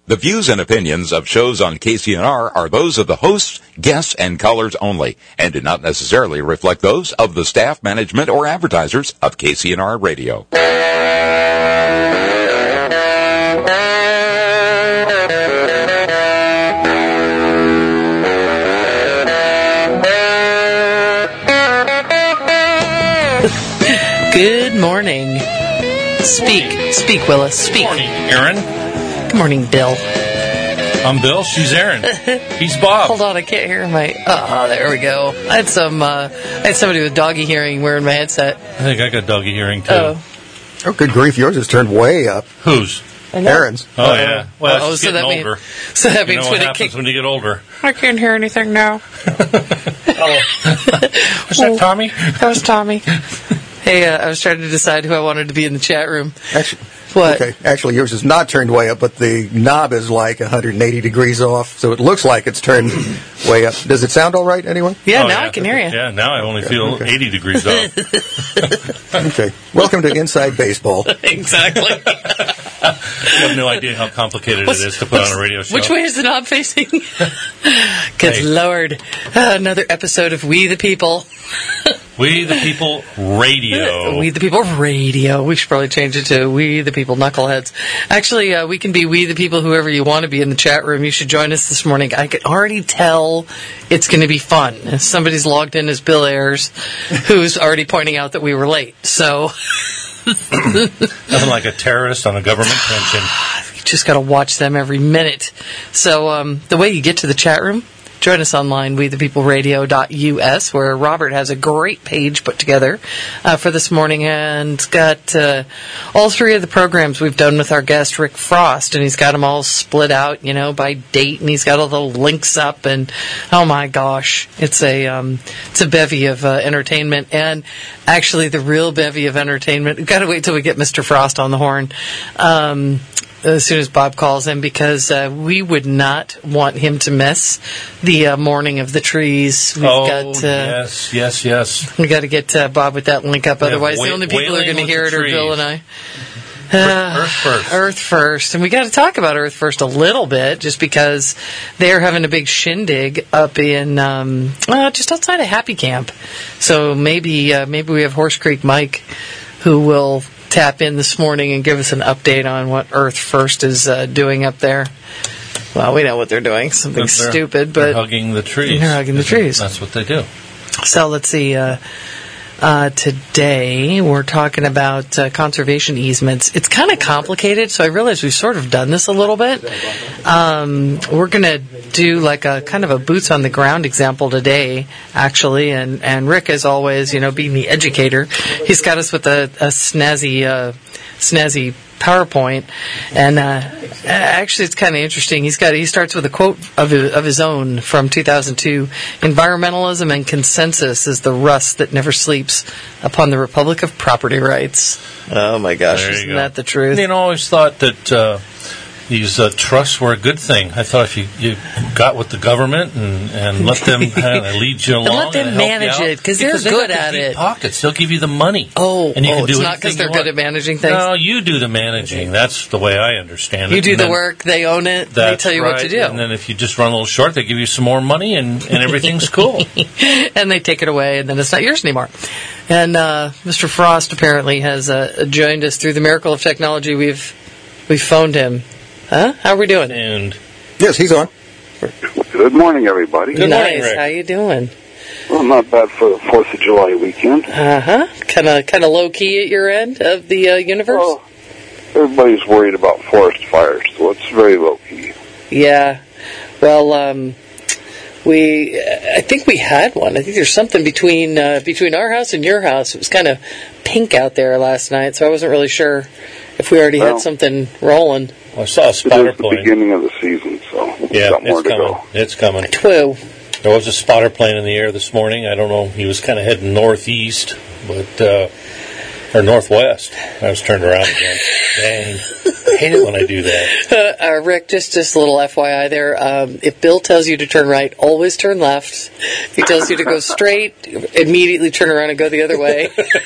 The views and opinions of shows on KCNR are those of the hosts, guests, and callers only, and do not necessarily reflect those of the staff, management, or advertisers of KCNR Radio. Good morning. Speak, Willis, speak. Good morning, Aaron. Good morning, Bill. I'm Bill. She's Aaron. He's Bob. Hold on, I can't hear my... Oh, there we go. I had somebody with doggy hearing wearing my headset. I think I got doggy hearing, too. Oh, good grief. Yours has turned way up. Whose? Aaron's. Oh, yeah. Well, she's getting older. So that means what happens when you get older. I can't hear anything now. Was that Tommy? That was Tommy. Hey, I was trying to decide who I wanted to be in the chat room. Actually, what? Okay, actually, yours is not turned way up, but the knob is like 180 degrees off, so it looks like it's turned way up. Does it sound all right, anyway? Yeah, now I can hear you. Yeah, now I only feel 80 degrees off. Okay. Welcome to Inside Baseball. Exactly. You have no idea how complicated it is to put on a radio show. Which way is the knob facing? Good Lord. Another episode of We the People. We the People Radio. We the People Radio. We should probably change it to We the People Knuckleheads. Actually, we can be We the People, whoever you want to be in the chat room. You should join us this morning. I can already tell it's going to be fun. Somebody's logged in as Bill Ayers, who's already pointing out that we were late. So... Nothing like a terrorist on a government pension. You just got to watch them every minute. So the way you get to the chat room, join us online, wethepeopleradio.us, where Robert has a great page put together for this morning, and it's got all three of the programs we've done with our guest, Rick Frost, and he's got them all split out, by date, and he's got all the links up, and oh my gosh, it's a bevy of entertainment, and actually the real bevy of entertainment, we've got to wait till we get Mr. Frost on the horn, as soon as Bob calls him, because we would not want him to miss the morning of the trees. Yes. We got to get Bob with that link up. Otherwise, the only people who are going to hear it are Bill and I. Earth First. Earth First. And we got to talk about Earth First a little bit, just because they're having a big shindig up in just outside of Happy Camp. So maybe we have Horse Creek Mike, who will tap in this morning and give us an update on what Earth First is doing up there. Well, we know what they're doing. Something stupid, but... They're hugging the trees. They're hugging the trees. That's what they do. So let's see. Today we're talking about conservation easements. It's kind of complicated, so I realize we've sort of done this a little bit. We're going to do like a kind of a boots on the ground example today, actually, and Rick, as always, being the educator, he's got us with a snazzy PowerPoint, and actually it's kind of interesting. He starts with a quote of his own from 2002. Environmentalism and consensus is the rust that never sleeps upon the Republic of Property Rights. Oh my gosh, isn't that the truth? I always thought that these trusts were a good thing. I thought if you got with the government and let them lead you along, and let them manage it, because they're good at it. Pockets, they'll give you the money. And you can do it's not because they're good at managing things. No, you do the managing. That's the way I understand it. You do the work, they own it, they tell you what to do. And then if you just run a little short, they give you some more money, and everything's cool. And they take it away, and then it's not yours anymore. And Mr. Frost apparently has joined us through the miracle of technology. We've phoned him. Huh? How are we doing? And yes, he's on. Good morning, everybody. Good morning, Rick. How you doing? Well, not bad for the 4th of July weekend. Kind of low key at your end of the universe. Well, everybody's worried about forest fires, so it's very low key. Yeah. Well, I think we had one. I think there's something between our house and your house. It was kind of pink out there last night, so I wasn't really sure if we already had something rolling. I saw a spotter plane. It's the beginning of the season, so yeah, got more it's to coming. go. It's coming. Twoo. There was a spotter plane in the air this morning. I don't know. He was kind of heading northeast, but or northwest. I was turned around again. Dang. I hate it when I do that. Rick, just a little FYI there. If Bill tells you to turn right, always turn left. If he tells you to go straight, immediately turn around and go the other way.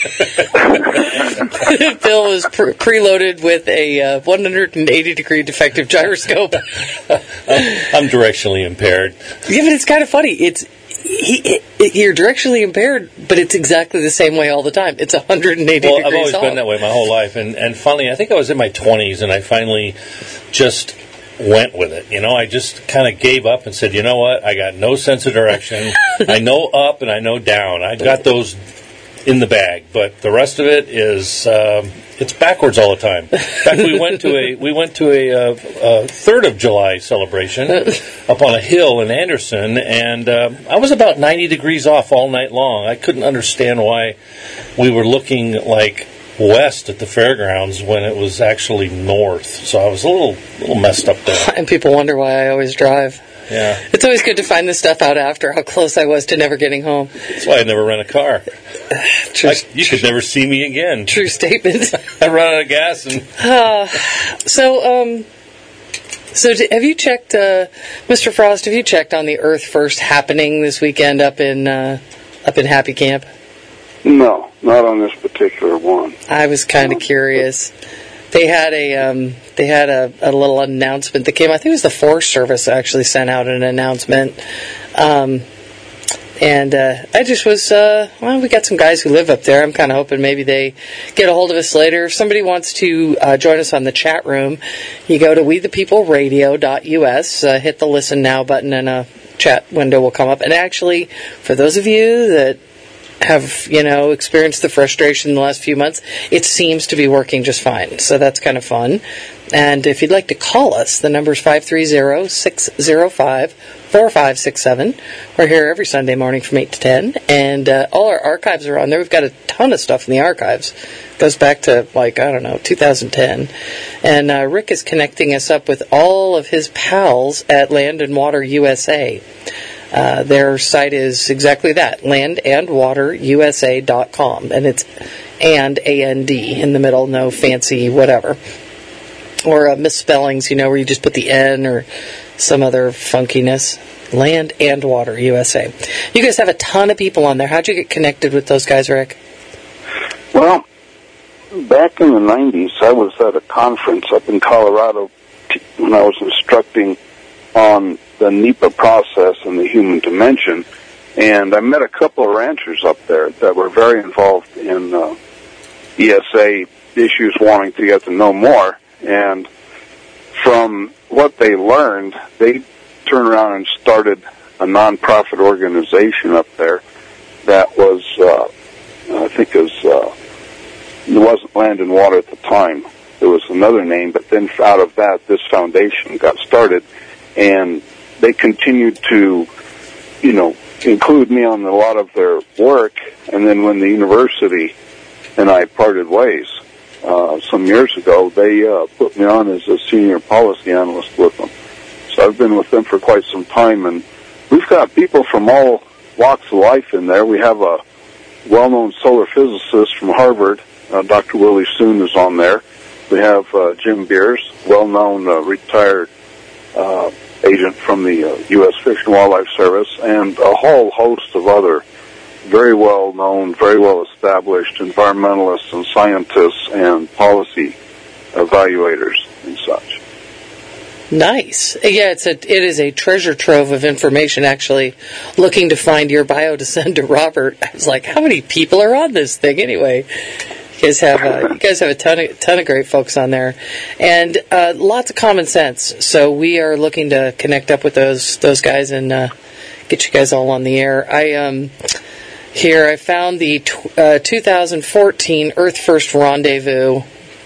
Bill was preloaded with a 180-degree defective gyroscope. I'm directionally impaired. Yeah, but it's kind of funny. You're directionally impaired, but it's exactly the same way all the time. It's 180 degrees off. Well, I've always been that way my whole life. And finally, I think I was in my 20s, and I finally just went with it. I just kind of gave up and said, you know what? I got no sense of direction. I know up and I know down. I got those in the bag, but the rest of it is it's backwards all the time. In fact, we went to a 3rd of July celebration up on a hill in Anderson, and I was about 90 degrees off all night long. I couldn't understand why we were looking like west at the fairgrounds when it was actually north. So I was a little messed up there. And people wonder why I always drive. Yeah. It's always good to find this stuff out after, how close I was to never getting home. That's why I never rent a car. You could never see me again. True statement. I run out of gas. And So have you checked, Mr. Frost, have you checked on the Earth First happening this weekend up in Happy Camp? No, not on this particular one. I was kind of curious. They had a little announcement that came. I think it was the Forest Service actually sent out an announcement, and I just was we got some guys who live up there. I'm kind of hoping maybe they get a hold of us later. If somebody wants to join us on the chat room, you go to wethepeopleradio.us, hit the Listen Now button, and a chat window will come up. And actually, for those of you that have, experienced the frustration in the last few months, it seems to be working just fine. So that's kind of fun. And if you'd like to call us, the number is 530-605-4567. We're here every Sunday morning from 8 to 10. And all our archives are on there. We've got a ton of stuff in the archives. It goes back to, 2010. And Rick is connecting us up with all of his pals at Land and Water USA. Their site is exactly that, landandwaterusa.com, and it's A-N-D in the middle, no fancy whatever. Or misspellings, where you just put the N or some other funkiness. Land and Water USA. You guys have a ton of people on there. How'd you get connected with those guys, Rick? Well, back in the 90s, I was at a conference up in Colorado when I was instructing on the NEPA process and the human dimension, and I met a couple of ranchers up there that were very involved in ESA issues, wanting to get to know more. And from what they learned, they turned around and started a nonprofit organization up there that was, I think it wasn't Land and Water at the time. There was another name, but then out of that, this foundation got started, and they continued to, include me on a lot of their work. And then when the university and I parted ways some years ago, they put me on as a senior policy analyst with them. So I've been with them for quite some time, and we've got people from all walks of life in there. We have a well-known solar physicist from Harvard, Dr. Willie Soon is on there. We have Jim Beers, well-known retired agent from the U.S. Fish and Wildlife Service, and a whole host of other very well-known, very well-established environmentalists and scientists and policy evaluators and such. Nice. Yeah, it is a treasure trove of information. Actually, looking to find your bio to send to Robert, I was like, how many people are on this thing anyway? You guys have a ton of great folks on there, and lots of common sense. So we are looking to connect up with those guys and get you guys all on the air. I found the 2014 Earth First Rendezvous.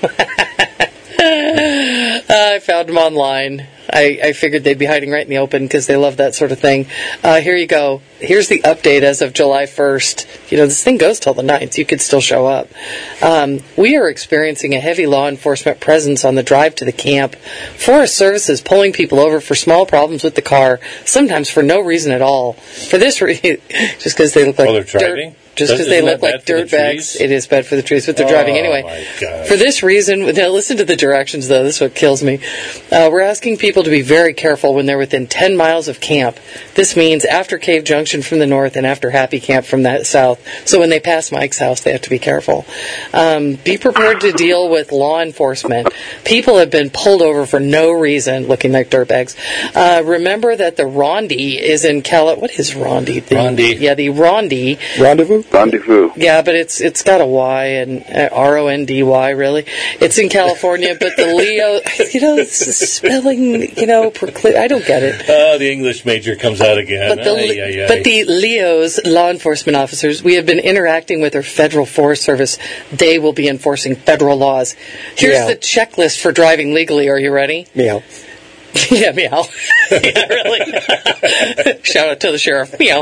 I found them online. I figured they'd be hiding right in the open because they love that sort of thing. Here you go. Here's the update as of July 1st. This thing goes till the 9th. You could still show up. We are experiencing a heavy law enforcement presence on the drive to the camp. Forest Service is pulling people over for small problems with the car, sometimes for no reason at all. For this reason, just because they look like they're driving? just because they look like dirt bags. It is bad for the trees, but they're driving anyway. My gosh. For this reason, now listen to the directions, though. This is what kills me. We're asking people to be very careful when they're within 10 miles of camp. This means after Cave Junction from the north and after Happy Camp from the south. So when they pass Mike's house, they have to be careful. Be prepared to deal with law enforcement. People have been pulled over for no reason, looking like dirtbags. Remember that the Rondi is in What is Rondi? Rondi. Yeah, the Rondi. Rendezvous? Rendezvous. Yeah, but it's got a Y and Rondy, really. It's in California, but the Leo, spelling, I don't get it. Oh, the English major comes out again. But the Leo's law enforcement officers, we have been interacting with their federal Forest Service. They will be enforcing federal laws. Here's the checklist for driving legally. Are you ready? Meow. Yeah, meow. Yeah, really. Shout out to the sheriff. Meow.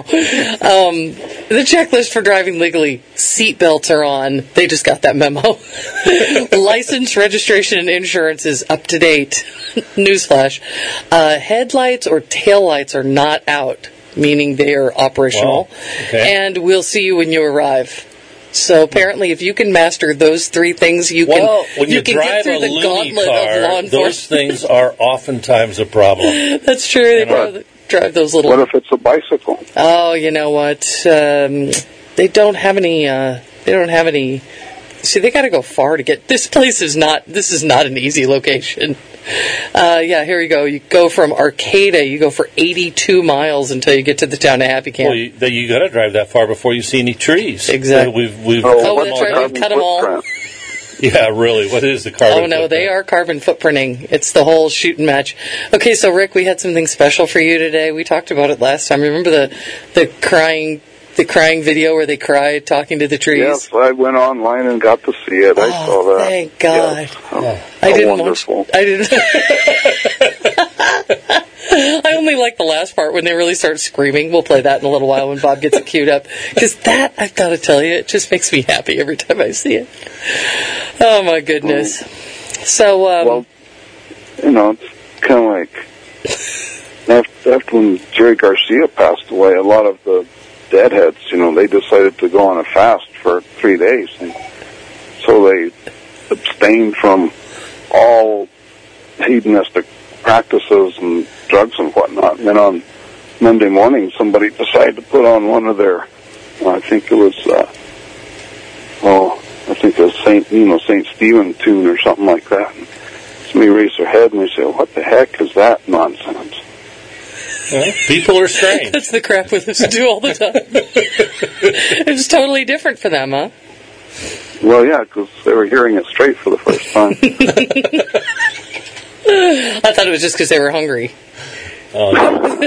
The checklist for driving legally. Seatbelts are on. They just got that memo. License, registration, and insurance is up to date. Newsflash. Headlights or taillights are not out, meaning they are operational. Wow. Okay. And we'll see you when you arrive. So apparently, if you can master those three things, when you can drive get through a the loony gauntlet car, of law enforcement. those things are oftentimes a problem. That's true. They drive those little. What if it's a bicycle? Oh, you know what? They don't have any. They don't have any. See, they got to go far to get. This place is not. This is not an easy location. Here you go. You go from Arcata. You go for 82 miles until you get to the town of Happy Camp. Well, you got to drive that far before you see any trees. Exactly. We've that's right. We've cut them all. Yeah, really. What is the carbon footprint? No, they are carbon footprinting. It's the whole shoot and match. Okay, so Rick, we had something special for you today. We talked about it last time. Remember the crying video where they cried talking to the trees? Yes, I went online and got to see it. I saw that. Thank God. Yes. I didn't wonderful. I didn't. I only like the last part when they really start screaming. We'll play that in a little while when Bob gets it queued up. Because that, I've got to tell you, it just makes me happy every time I see it. Oh, my goodness. So, it's kind of like after when Jerry Garcia passed away, a lot of the deadheads, they decided to go on a fast for 3 days. And so they abstained from all hedonistic practices and drugs and whatnot. And then on Monday morning, somebody decided to put on one of their, I think it was St. Stephen tune or something like that. And somebody raised their head and they said, "What the heck is that nonsense?" Well, people are strange. That's the crap we listen to all the time. It was totally different for them, huh? Well, yeah, because they were hearing it straight for the first time. I thought it was just because they were hungry. Oh, no.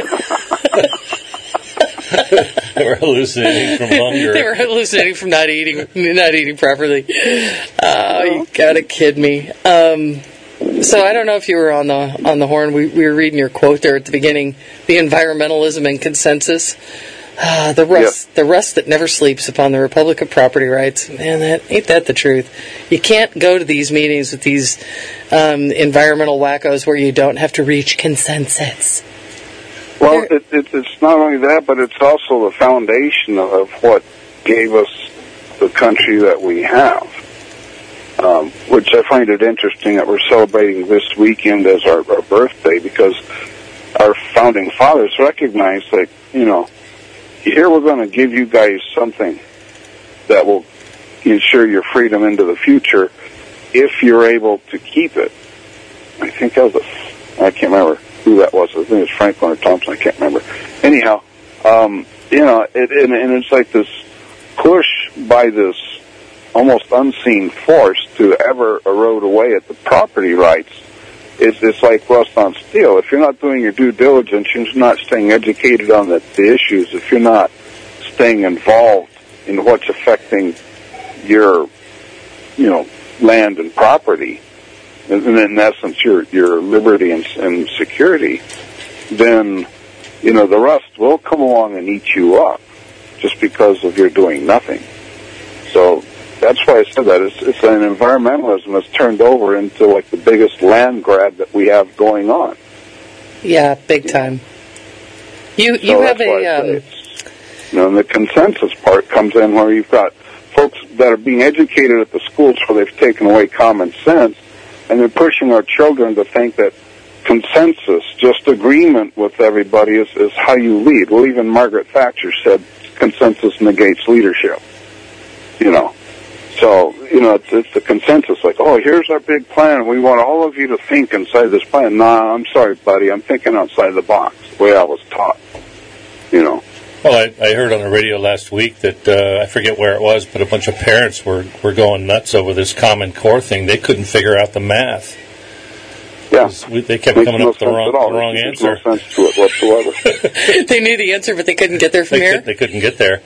They were hallucinating from hunger. They were hallucinating from not eating properly. Oh, you gotta kid me. So I don't know if you were on the horn. We were reading your quote there at the beginning. The environmentalism and consensus. The rust that never sleeps upon the Republic of Property Rights. Man, ain't that the truth? You can't go to these meetings with these environmental wackos where you don't have to reach consensus. Well, it's not only that, but it's also the foundation of what gave us the country that we have, which I find it interesting that we're celebrating this weekend as our birthday, because our founding fathers recognized that, here we're going to give you guys something that will ensure your freedom into the future if you're able to keep it. I think that was I can't remember who that was. I think it was Franklin or Thompson. I can't remember. Anyhow, and it's like this push by this almost unseen force to ever erode away at the property rights. It's like rust on steel. If you're not doing your due diligence, you're not staying educated on the issues, if you're not staying involved in what's affecting your, land and property, and in essence your liberty and security, then, the rust will come along and eat you up just because of your doing nothing. So that's why I said that. It's an environmentalism that's turned over into like the biggest land grab that we have going on. Yeah, big time. You have a And the consensus part comes in where you've got folks that are being educated at the schools where they've taken away common sense, and they're pushing our children to think that consensus, just agreement with everybody, is how you lead. Well, even Margaret Thatcher said consensus negates leadership. So, it's the consensus, like, oh, here's our big plan. We want all of you to think inside this plan. Nah, I'm sorry, buddy. I'm thinking outside the box, the way I was taught, Well, I heard on the radio last week that, I forget where it was, but a bunch of parents were going nuts over this Common Core thing. They couldn't figure out the math. Yeah. They kept coming up with the wrong answer. There's no sense to it whatsoever. They knew the answer, but they couldn't get there from here. They couldn't get there.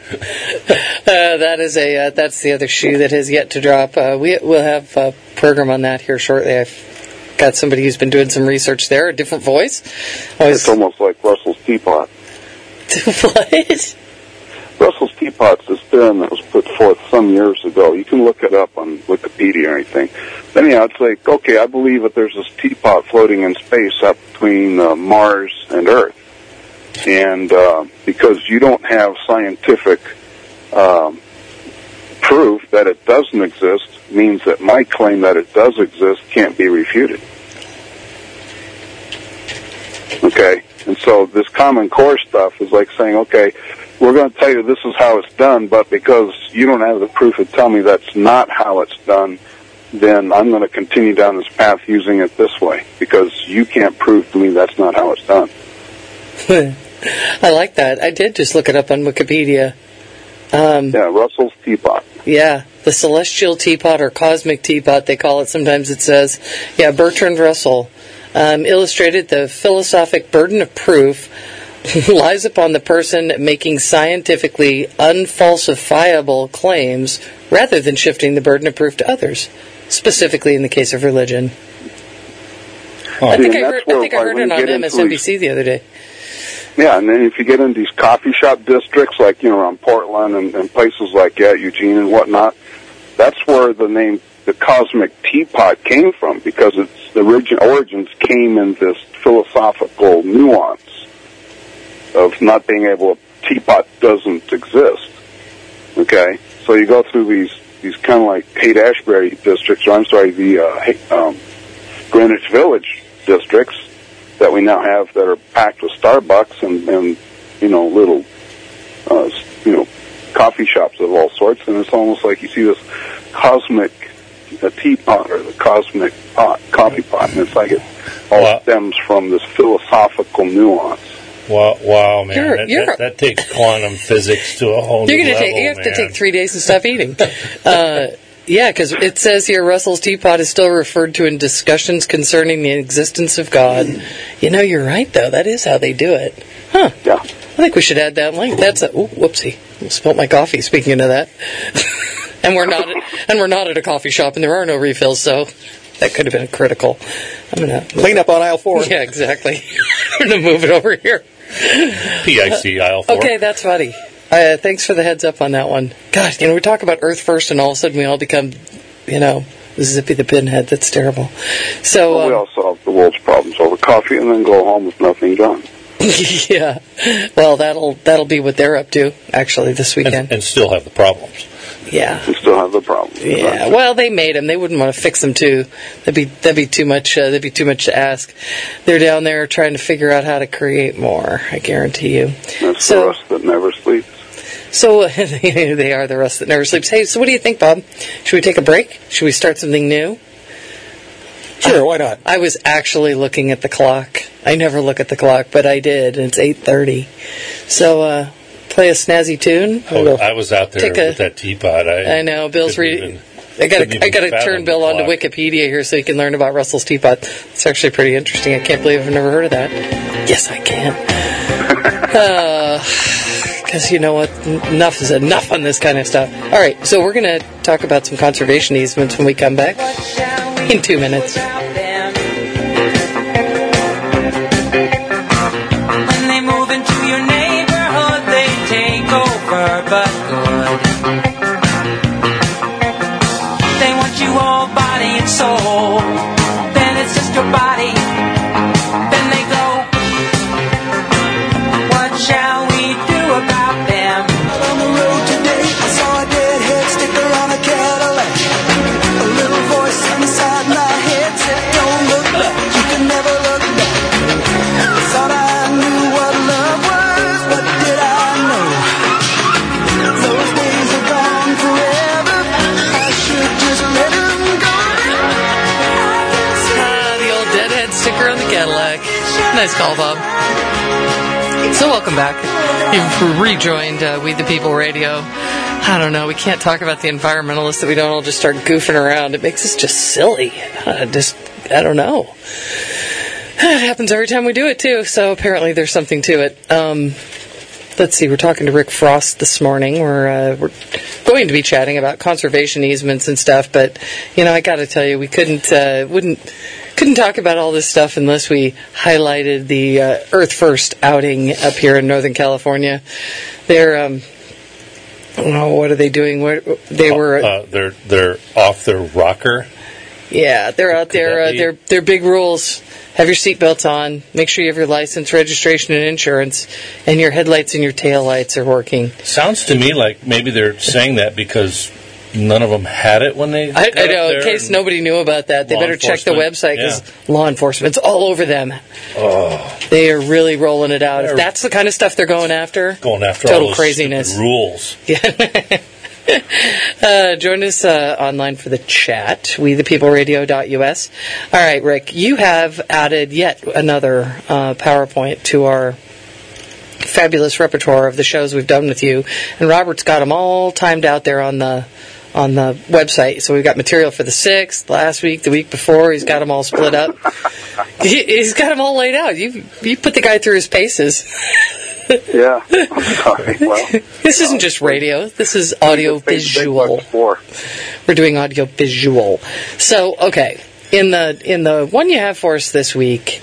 That's the other shoe that has yet to drop. We'll have a program on that here shortly. I've got somebody who's been doing some research there, a different voice. It's almost like Russell's teapot. What? Russell's teapot's this theorem that was put forth some years ago. You can look it up on Wikipedia or anything. Anyhow, it's like, okay, I believe that there's this teapot floating in space up between Mars and Earth. And because you don't have scientific proof that it doesn't exist, means that my claim that it does exist can't be refuted. Okay? And so this Common Core stuff is like saying, okay, we're going to tell you this is how it's done, but because you don't have the proof to tell me that's not how it's done, then I'm going to continue down this path using it this way, because you can't prove to me that's not how it's done. I like that. I did just look it up on Wikipedia. Russell's teapot. Yeah, the celestial teapot or cosmic teapot, they call it. Sometimes it says, Bertrand Russell illustrated the philosophic burden of proof lies upon the person making scientifically unfalsifiable claims rather than shifting the burden of proof to others, specifically in the case of religion. I think I heard it on MSNBC the other day. Yeah, and then if you get into these coffee shop districts, like, around Portland and places like that, Eugene and whatnot, that's where the name, the cosmic teapot, came from, because its origins came in this philosophical nuance of not being able, teapot doesn't exist. Okay? So you go through these kind of like Haight-Ashbury districts, the Greenwich Village districts that we now have that are packed with Starbucks and little, coffee shops of all sorts, and it's almost like you see this cosmic teapot or the cosmic coffee pot, and it's like it all stems from this philosophical nuance. Wow, man. That takes quantum physics to a whole new level, You have to take 3 days and stop eating. Because it says here, Russell's teapot is still referred to in discussions concerning the existence of God. You're right, though. That is how they do it. Huh. Yeah. I think we should add that link. Whoopsie. I spilled my coffee, speaking of that. and we're not at a coffee shop, and there are no refills, so that could have been critical. I'm going to clean up on aisle 4. Yeah, exactly. I'm going to move it over here. PIC aisle 4. Okay, that's funny. Thanks for the heads up on that one. God, we talk about Earth first, and all of a sudden we all become, Zippy the Pinhead. That's terrible. So we all solve the world's problems over coffee, and then go home with nothing done. Yeah. Well, that'll be what they're up to actually this weekend, and still have the problems. Yeah. And still have the problems. Yeah. Exactly. Well, they made them. They wouldn't want to fix them too. That'd be too much. That'd be too much to ask. They're down there trying to figure out how to create more. I guarantee you. That's the rust that never sleeps. So they are the rust that never sleeps. Hey, so what do you think, Bob? Should we take a break? Should we start something new? Sure, why not? I was actually looking at the clock. I never look at the clock, but I did, and it's 8:30. So play a snazzy tune. I was out there with that teapot. I know. Bill's reading. I got to turn Bill onto Wikipedia here so he can learn about Russell's teapot. It's actually pretty interesting. I can't believe I've never heard of that. Yes, I can. Because you know what? Enough is enough on this kind of stuff. All right, so we're going to talk about some conservation easements when we come back in 2 minutes. When they move into your neighborhood, they take over, but good. They want you all body and soul. Then it's just your body. Then they go. What shall we do about them? Nice call, Bob. So welcome back. You've rejoined We the People Radio. I don't know. We can't talk about the environmentalists that we don't all just start goofing around. It makes us just silly. I don't know. It happens every time we do it, too. So apparently there's something to it. Let's see. We're talking to Rick Frost this morning. We're going to be chatting about conservation easements and stuff. But, I got to tell you, we couldn't talk about all this stuff unless we highlighted the Earth First outing up here in Northern California. They're, what are they doing? They're off their rocker. Yeah, they're out there. They're big rules. Have your seatbelts on. Make sure you have your license, registration, and insurance, and your headlights and your taillights are working. Sounds to me like maybe they're saying that because none of them had it when they I know, in case nobody knew about that, they better check the website because law enforcement's all over them. Oh. They are really rolling it out. If that's the kind of stuff they're going after total all those craziness. Rules. Yeah. Join us online for the chat, wethepeopleradio.us. All right, Rick, you have added yet another PowerPoint to our fabulous repertoire of the shows we've done with you, and Robert's got them all timed out there on the website. So we've got material for the 6th, last week, the week before. He's got them all split up. He's got them all laid out. You put the guy through his paces. Yeah, I'm sorry. Well, this isn't just radio. This is audio visual. We're doing audio visual. So, okay, in the one you have for us this week,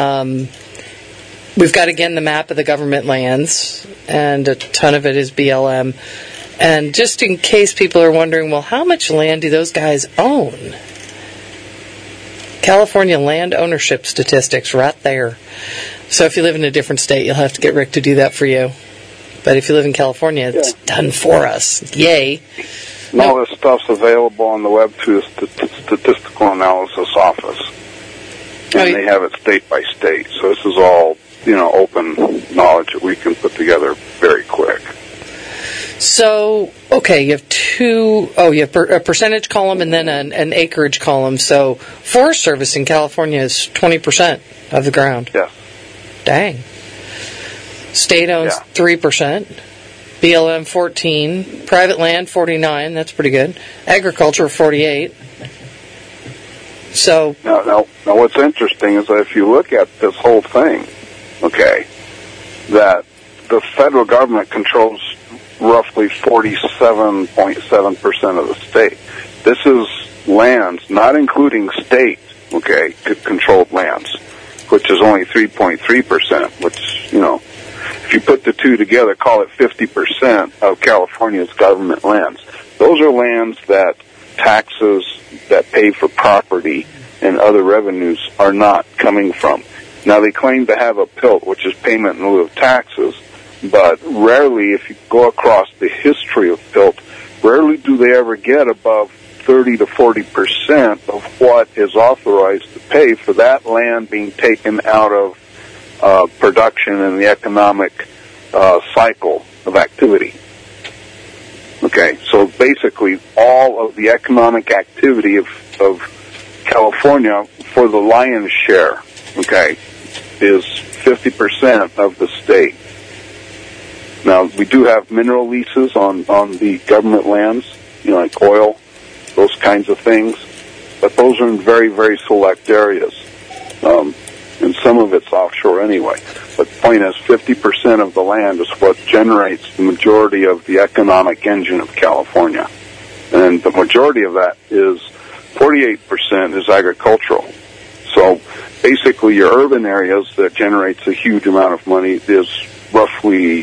we've got again the map of the government lands, and a ton of it is BLM. And just in case people are wondering, well, how much land do those guys own? California land ownership statistics right there. So if you live in a different state, you'll have to get Rick to do that for you. But if you live in California, it's done for us. Yay. And all this stuff's available on the web through the Statistical Analysis Office. And they have it state by state. So this is all, open knowledge that we can put together very quick. So, okay, you have you have a percentage column and then an acreage column. So Forest Service in California is 20% of the ground. Yes. Dang. State owns 3%. BLM 14. Private land 49. That's pretty good. Agriculture 48. So now what's interesting is that if you look at this whole thing, that the federal government controls roughly 47.7% of the state. This is lands, not including state, controlled lands, which is only 3.3%, which, if you put the two together, call it 50% of California's government lands. Those are lands that taxes that pay for property and other revenues are not coming from. Now, they claim to have a PILT, which is payment in lieu of taxes, but rarely, if you go across the history of PILT, rarely do they ever get above 30 to 40% of what is authorized to pay for that land being taken out of production in the economic cycle of activity. So basically all of the economic activity of California for the lion's share, is 50% of the state. Now, we do have mineral leases on the government lands, like oil, those kinds of things, but those are in very, very select areas. And some of it's offshore anyway. But the point is, 50% of the land is what generates the majority of the economic engine of California. And the majority of that is 48% is agricultural. So basically your urban areas that generates a huge amount of money is roughly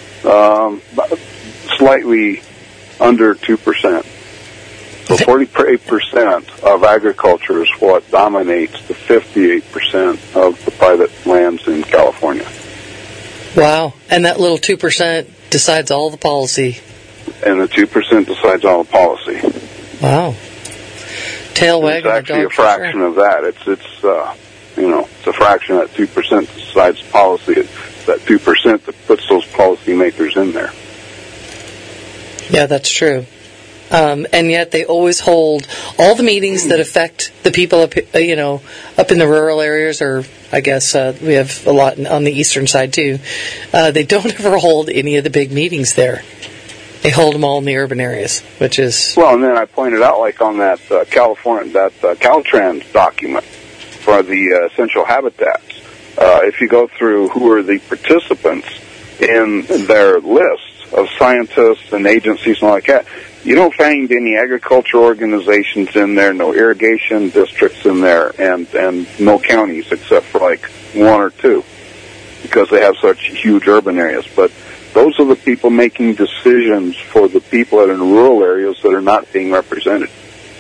slightly under 2%. So 48% of agriculture is what dominates the 58% of the private lands in California. Wow. And that little 2% decides all the policy. And the 2% decides all the policy. Wow. Tail wagging the dog. It's actually a fraction of that. It's a fraction of that 2% decides policy. It's that 2% that puts those policymakers in there. Yeah, that's true. and yet they always hold all the meetings that affect the people up in the rural areas, or I guess we have a lot on the eastern side too. They don't ever hold any of the big meetings there. They hold them all in the urban areas, which is... Well, and then I pointed out, like on that Caltrans document for the essential habitats, if you go through who are the participants in their lists of scientists and agencies and like that, you don't find any agriculture organizations in there, no irrigation districts in there, and no counties except for like one or two, because they have such huge urban areas. But those are the people making decisions for the people that are in rural areas that are not being represented.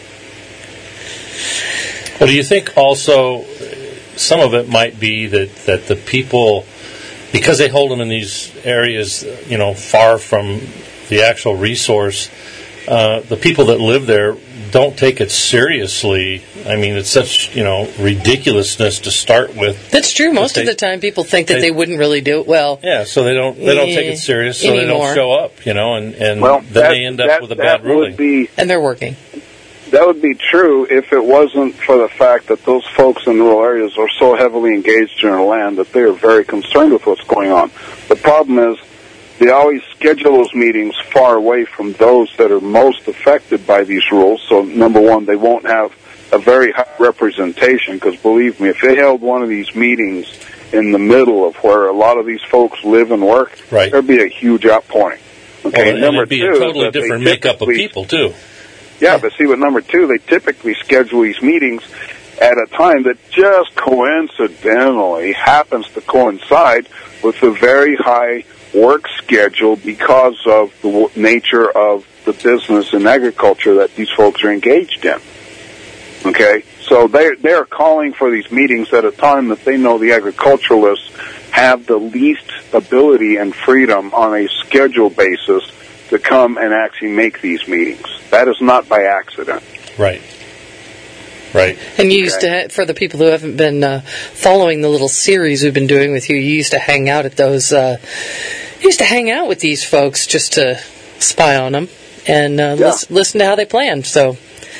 Well, do you think also some of it might be that the people, because they hold them in these areas, far from the actual resource, the people that live there don't take it seriously. I mean, it's such, ridiculousness to start with. That's true. Most of the time people think that they wouldn't really do it well. Yeah, so they don't take it serious, so anymore. they don't show up, and well, then they end up with a bad ruling. And they're working. That would be true if it wasn't for the fact that those folks in rural areas are so heavily engaged in their land that they are very concerned with what's going on. The problem is they always schedule those meetings far away from those that are most affected by these rules. So, number one, they won't have a very high representation, because believe me, if they held one of these meetings in the middle of where a lot of these folks live and work, right, there'd be a huge outpouring. Okay, and number it'd be two, a totally different makeup of people, too. Yeah, but see, with number two, they typically schedule these meetings at a time that just coincidentally happens to coincide with a very high work schedule because of the nature of the business and agriculture that these folks are engaged in. Okay? So they're calling for these meetings at a time that they know the agriculturalists have the least ability and freedom on a schedule basis to come and actually make these meetings. That is not by accident. Right. Right. And you used to, for the people who haven't been following the little series we've been doing with you, you used to hang out at those, you used to hang out with these folks just to spy on them and listen to how they plan. So,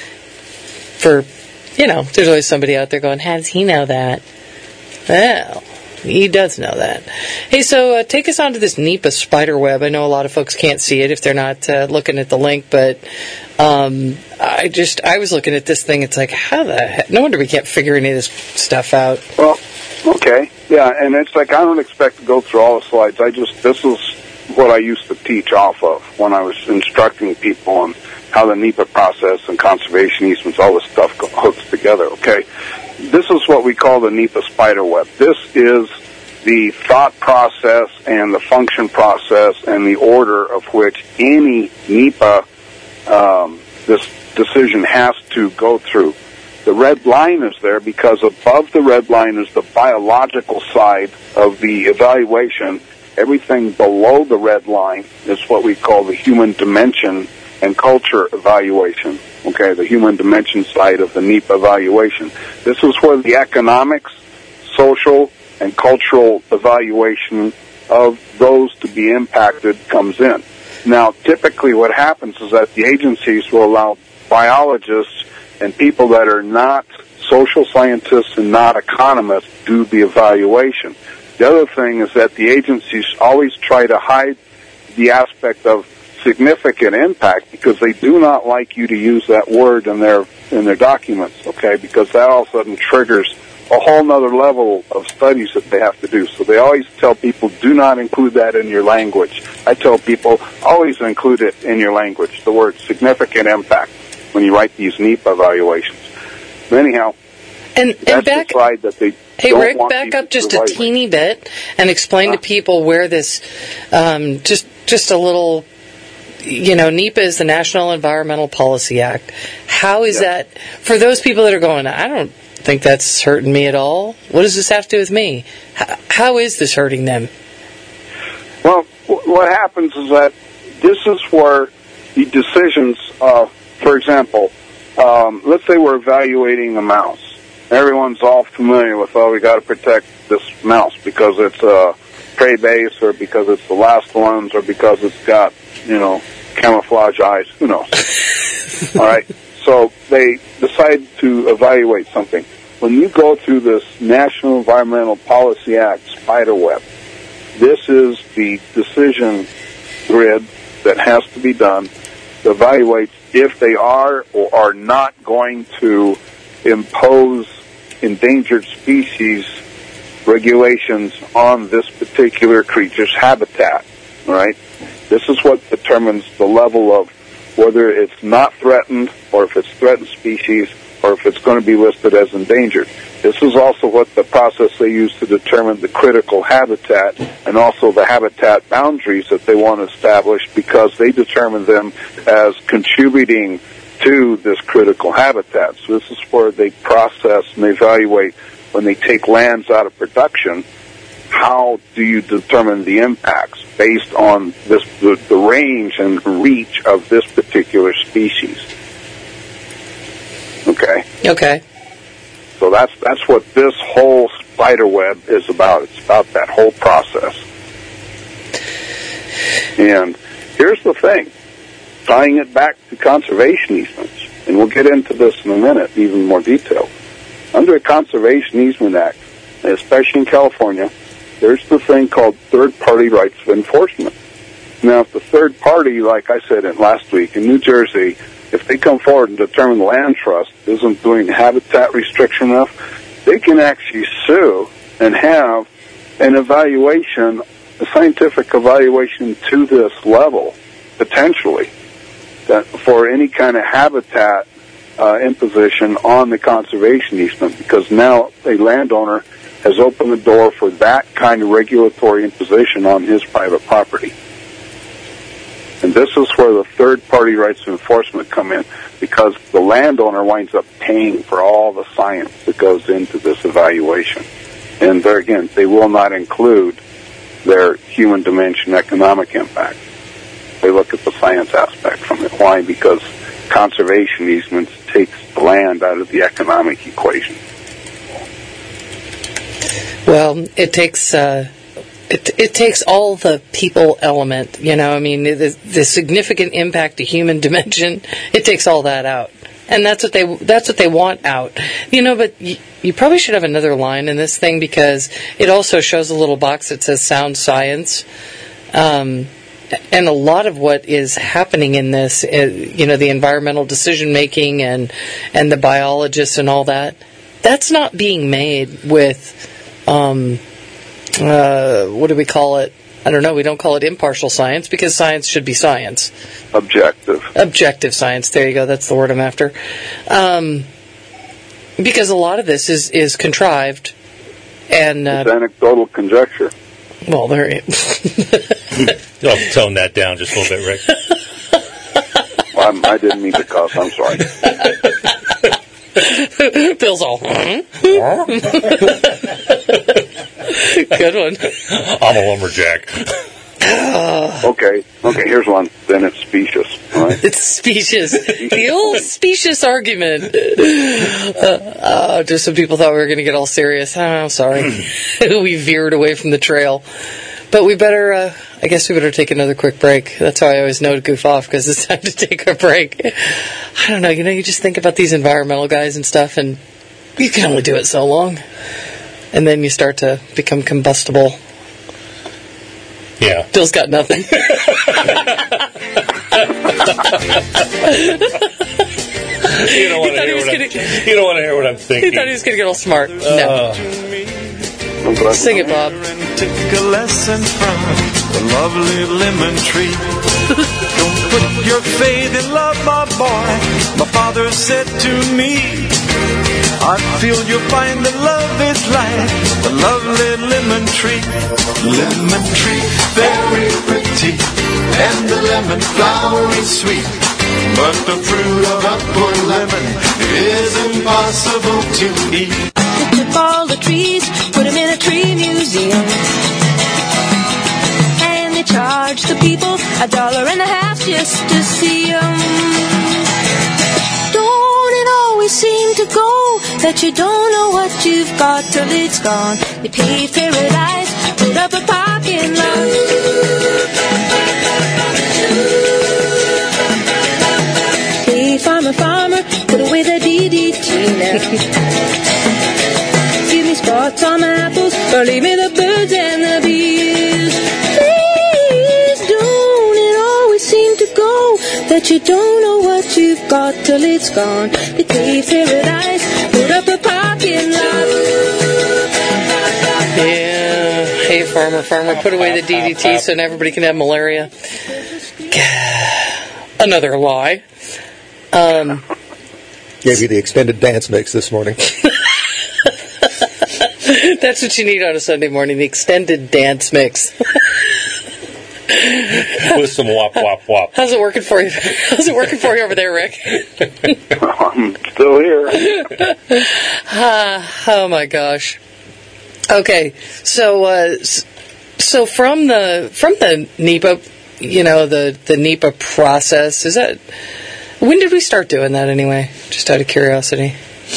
there's always somebody out there going, how does he know that? Well, he does know that. Hey, so take us on to this NEPA spider web. I know a lot of folks can't see it if they're not looking at the link, but I was looking at this thing. It's like, how the heck? No wonder we can't figure any of this stuff out. Well, okay. Yeah, and it's like I don't expect to go through all the slides. This is what I used to teach off of when I was instructing people on how the NEPA process and conservation easements, all this stuff hooks together, okay? This is what we call the NEPA spider web. This is the thought process and the function process and the order of which any NEPA this decision has to go through. The red line is there because above the red line is the biological side of the evaluation. Everything below the red line is what we call the human dimension and culture evaluation. Okay, the human dimension side of the NEPA evaluation. This is where the economics, social, and cultural evaluation of those to be impacted comes in. Now, typically what happens is that the agencies will allow biologists and people that are not social scientists and not economists do the evaluation. The other thing is that the agencies always try to hide the aspect of significant impact because they do not like you to use that word in their documents, okay, because that all of a sudden triggers a whole nother level of studies that they have to do. So they always tell people, do not include that in your language. I tell people, always include it in your language, the word significant impact, when you write these NEPA evaluations. But anyhow, that's the slide that they Hey, Rick, back up just a teeny bit and explain to people where this, just a little, NEPA is the National Environmental Policy Act. How is that, for those people that are going, I don't think that's hurting me at all. What does this have to do with me? How is this hurting them? Well, what happens is that this is where the decisions, for example, let's say we're evaluating a mouse. Everyone's all familiar with, we got to protect this mouse because it's a prey base or because it's the last ones or because it's got, camouflage eyes. Who knows? All right. So they decide to evaluate something. When you go through this National Environmental Policy Act spiderweb, this is the decision grid that has to be done to evaluate if they are or are not going to impose endangered species regulations on this particular creature's habitat. All right? This is what determines the level of whether it's not threatened or if it's threatened species or if it's going to be listed as endangered. This is also what the process they use to determine the critical habitat and also the habitat boundaries that they want to establish, because they determine them as contributing to this critical habitat. So this is where they process and evaluate when they take lands out of production. How do you determine the impacts based on this, the range and reach of this particular species? Okay. Okay. So that's what this whole spider web is about. It's about that whole process. And here's the thing, tying it back to conservation easements, and we'll get into this in a minute, even more detail. Under the Conservation Easement Act, especially in California, there's the thing called third-party rights of enforcement. Now, if the third party, like I said last week in New Jersey, if they come forward and determine the land trust isn't doing habitat restriction enough, they can actually sue and have an evaluation, a scientific evaluation to this level, potentially, that for any kind of habitat imposition on the conservation easement, because now a landowner has opened the door for that kind of regulatory imposition on his private property. And this is where the third-party rights of enforcement come in, because the landowner winds up paying for all the science that goes into this evaluation. And there again, they will not include their human dimension economic impact. They look at the science aspect from it. Why? Because conservation easements takes the land out of the economic equation. Well, it takes it takes all the people element, you know. I mean, the significant impact to human dimension. It takes all that out, and that's what they want out, you know. But you probably should have another line in this thing, because it also shows a little box that says sound science. And a lot of what is happening in this, you know, the environmental decision making and the biologists and all that, that's not being made with, what do we call it? I don't know. We don't call it impartial science, because science should be science. Objective science. There you go. That's the word I'm after. Because a lot of this is contrived. And it's anecdotal conjecture. Well, there. You'll have to tone that down just a little bit, Rick. Well, I didn't mean to cuss. I'm sorry. Bill's all. Good one. I'm a lumberjack. Okay, here's one. Then it's specious. All right? It's specious. The old specious argument. Just some people thought we were going to get all serious. Oh, sorry. We veered away from the trail. But we better, I guess we better take another quick break. That's how I always know to goof off, because it's time to take our break. I don't know, you just think about these environmental guys and stuff, and you can only do it so long. And then you start to become combustible. Yeah. Bill's got nothing. You don't want to hear what I'm thinking. He thought he was going to get all smart. No. Sing it, Bob. Took a lesson from the lovely lemon tree. Don't put your faith in love, my boy, my father said to me. I feel you'll find that love is like the lovely lemon tree. Lemon tree, very pretty, and the lemon flower is sweet. But the fruit of a poor lemon is impossible to eat. They took all the trees, put them in a tree museum, and they charged the people $1.50 just to see them. Don't it always seem to go that you don't know what you've got till it's gone? They paved paradise, put up a parking lot. Paved that you don't know what you've got till it's gone. They paved paradise, put up a parking lot. Yeah. Hey, farmer, put away the DDT so everybody can have malaria. Another lie. Gave you the extended dance mix this morning. That's what you need on a Sunday morning, the extended dance mix. With some wop, wop, wop. How's it working for you? How's it working for you over there, Rick? I'm still here. Oh my gosh. Okay, so from the NEPA, the NEPA process, when did we start doing that anyway? Just out of curiosity.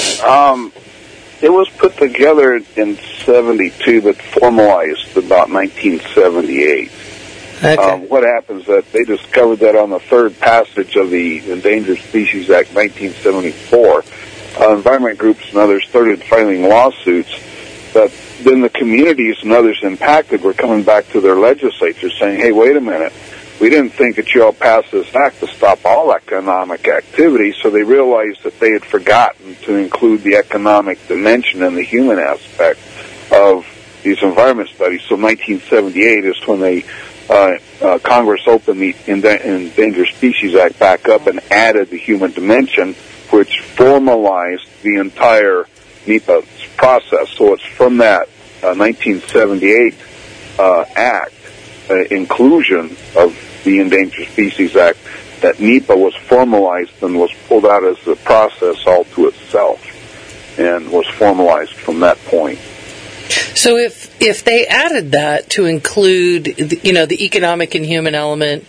It was put together in 72, but formalized about 1978. Okay. What happens is that they discovered that on the third passage of the Endangered Species Act 1974, environment groups and others started filing lawsuits, but then the communities and others impacted were coming back to their legislatures saying, hey, wait a minute, we didn't think that you all passed this act to stop all economic activity, so they realized that they had forgotten to include the economic dimension and the human aspect of these environment studies. So 1978 is when they Congress opened the Endangered Species Act back up and added the human dimension, which formalized the entire NEPA process. So it's from that 1978 act, inclusion of the Endangered Species Act, that NEPA was formalized and was pulled out as a process all to itself and was formalized from that point. So if they added that to include, the economic and human element,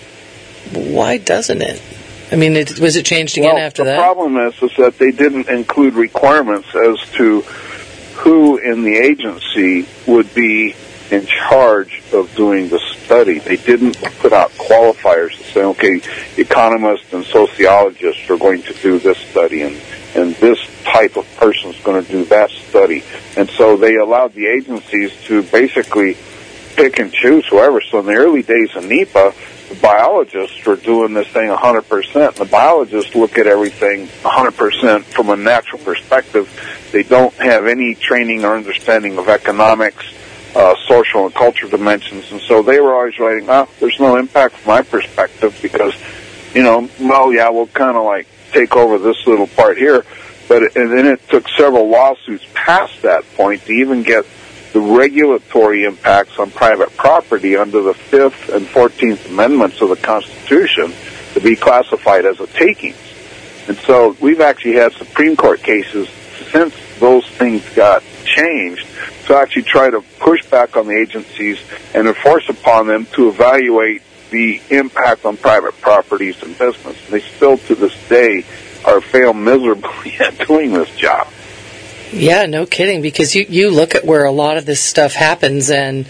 why doesn't it? I mean, was it changed again after that? The problem is that they didn't include requirements as to who in the agency would be in charge of doing the study. They didn't put out qualifiers to say, okay, economists and sociologists are going to do this study, and this type of person is going to do that study. And so they allowed the agencies to basically pick and choose whoever. So in the early days of NEPA, the biologists were doing this thing 100%. The biologists look at everything 100% from a natural perspective. They don't have any training or understanding of economics, social and cultural dimensions. And so they were always writing, there's no impact from my perspective because, we'll kind of like take over this little part here. And then it took several lawsuits past that point to even get the regulatory impacts on private property under the 5th and 14th Amendments of the Constitution to be classified as a takings. And so we've actually had Supreme Court cases since those things got changed to actually try to push back on the agencies and enforce upon them to evaluate the impact on private properties and business. And they still, to this day, are fail miserably at doing this job. Yeah, no kidding, because you look at where a lot of this stuff happens, and,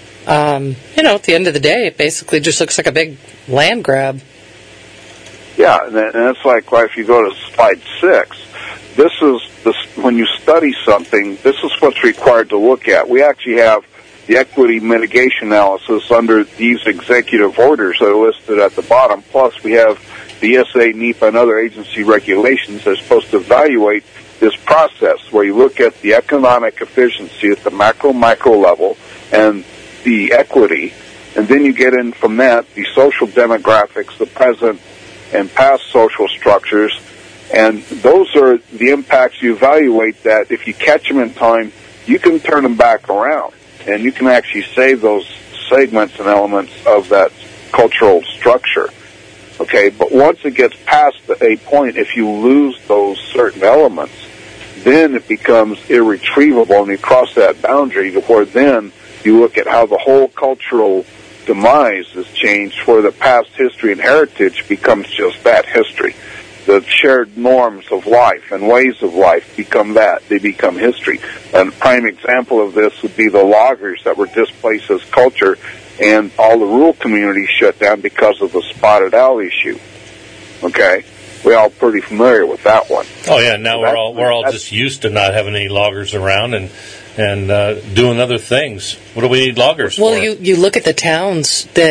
at the end of the day, it basically just looks like a big land grab. Yeah, and it's like, if you go to slide 6, when you study something, this is what's required to look at. We actually have the equity mitigation analysis under these executive orders that are listed at the bottom, plus we have the ESA, NEPA, and other agency regulations that are supposed to evaluate this process, where you look at the economic efficiency at the macro-micro level and the equity, and then you get in from that the social demographics, the present and past social structures, and those are the impacts you evaluate that if you catch them in time, you can turn them back around, and you can actually save those segments and elements of that cultural structure. Okay, but once it gets past a point, if you lose those certain elements, then it becomes irretrievable, and you cross that boundary to where then you look at how the whole cultural demise is changed, where the past history and heritage becomes just that history. The shared norms of life and ways of life become that. They become history. And a prime example of this would be the loggers that were displaced as culture, and all the rural communities shut down because of the spotted owl issue. Okay? We're all pretty familiar with that one. Oh yeah, now we're all just used to not having any loggers around and doing other things. What do we need loggers for? Well, you look at the towns that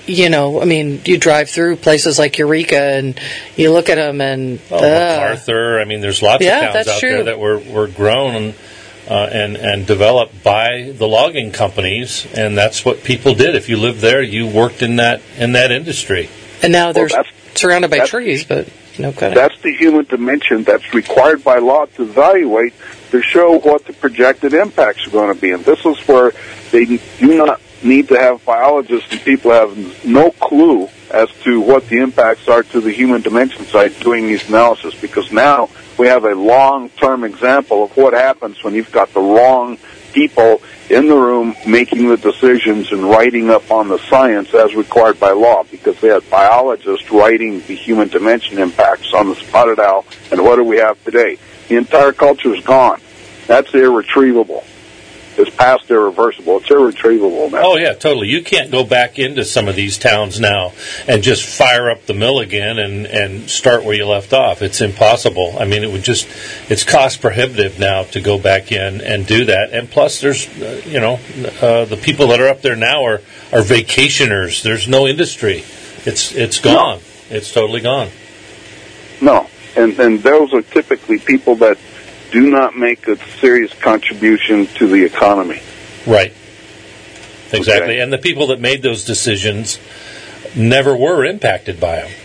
you know, I mean, you drive through places like Eureka and you look at them and... MacArthur, I mean, there's lots of towns out there that were grown and developed by the logging companies, and that's what people did. If you lived there, you worked in that industry. And now they're surrounded by trees, but no cutting. That's the human dimension that's required by law to evaluate, to show what the projected impacts are going to be. And this is where they do not need to have biologists and people have no clue as to what the impacts are to the human dimension side doing these analysis, because now we have a long-term example of what happens when you've got the wrong people in the room making the decisions and writing up on the science as required by law, because they had biologists writing the human dimension impacts on the spotted owl. And what do we have today? The entire culture is gone. That's irretrievable. It's past irreversible. It's irretrievable now. Oh, yeah, totally. You can't go back into some of these towns now and just fire up the mill again and start where you left off. It's impossible. I mean, it's cost prohibitive now to go back in and do that. And plus, there's, the people that are up there now are vacationers. There's no industry. It's gone. No. It's totally gone. No. And those are typically people that do not make a serious contribution to the economy. Right. Exactly. Okay. And the people that made those decisions never were impacted by them.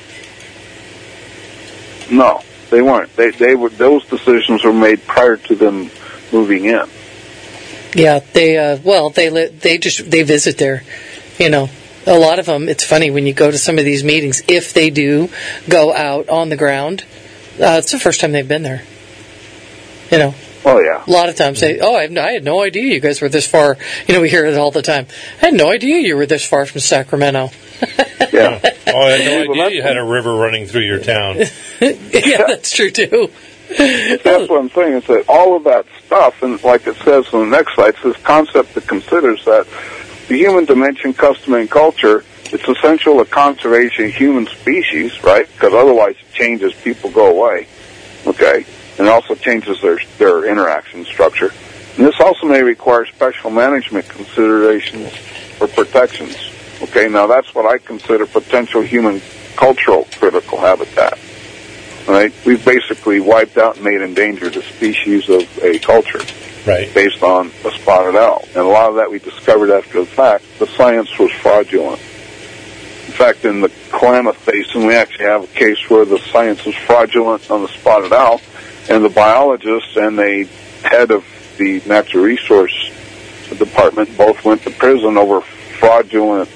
No, they weren't. They were. Those decisions were made prior to them moving in. Yeah, they visit there. You know, a lot of them. It's funny when you go to some of these meetings. If they do go out on the ground, it's the first time they've been there. You know. Oh, yeah. A lot of times say, I had no idea you guys were this far. You know, we hear it all the time. I had no idea you were this far from Sacramento. Yeah. Oh, I had no idea you had a river running through your town. Yeah, that's true, too. That's what I'm saying, is that all of that stuff, and like it says on the next slide, it's this concept that considers that the human dimension, custom, and culture, it's essential to conservation of human species, right? Because otherwise it changes, people go away. Okay? And it also changes their interaction structure. And this also may require special management considerations or protections. Okay, now that's what I consider potential human cultural critical habitat. Right? We've basically wiped out and made endangered a species of a culture. Right. Based on a spotted owl. And a lot of that we discovered after the fact. The science was fraudulent. In fact, in the Klamath Basin, we actually have a case where the science was fraudulent on the spotted owl, and the biologists and the head of the Natural Resource Department both went to prison over fraudulent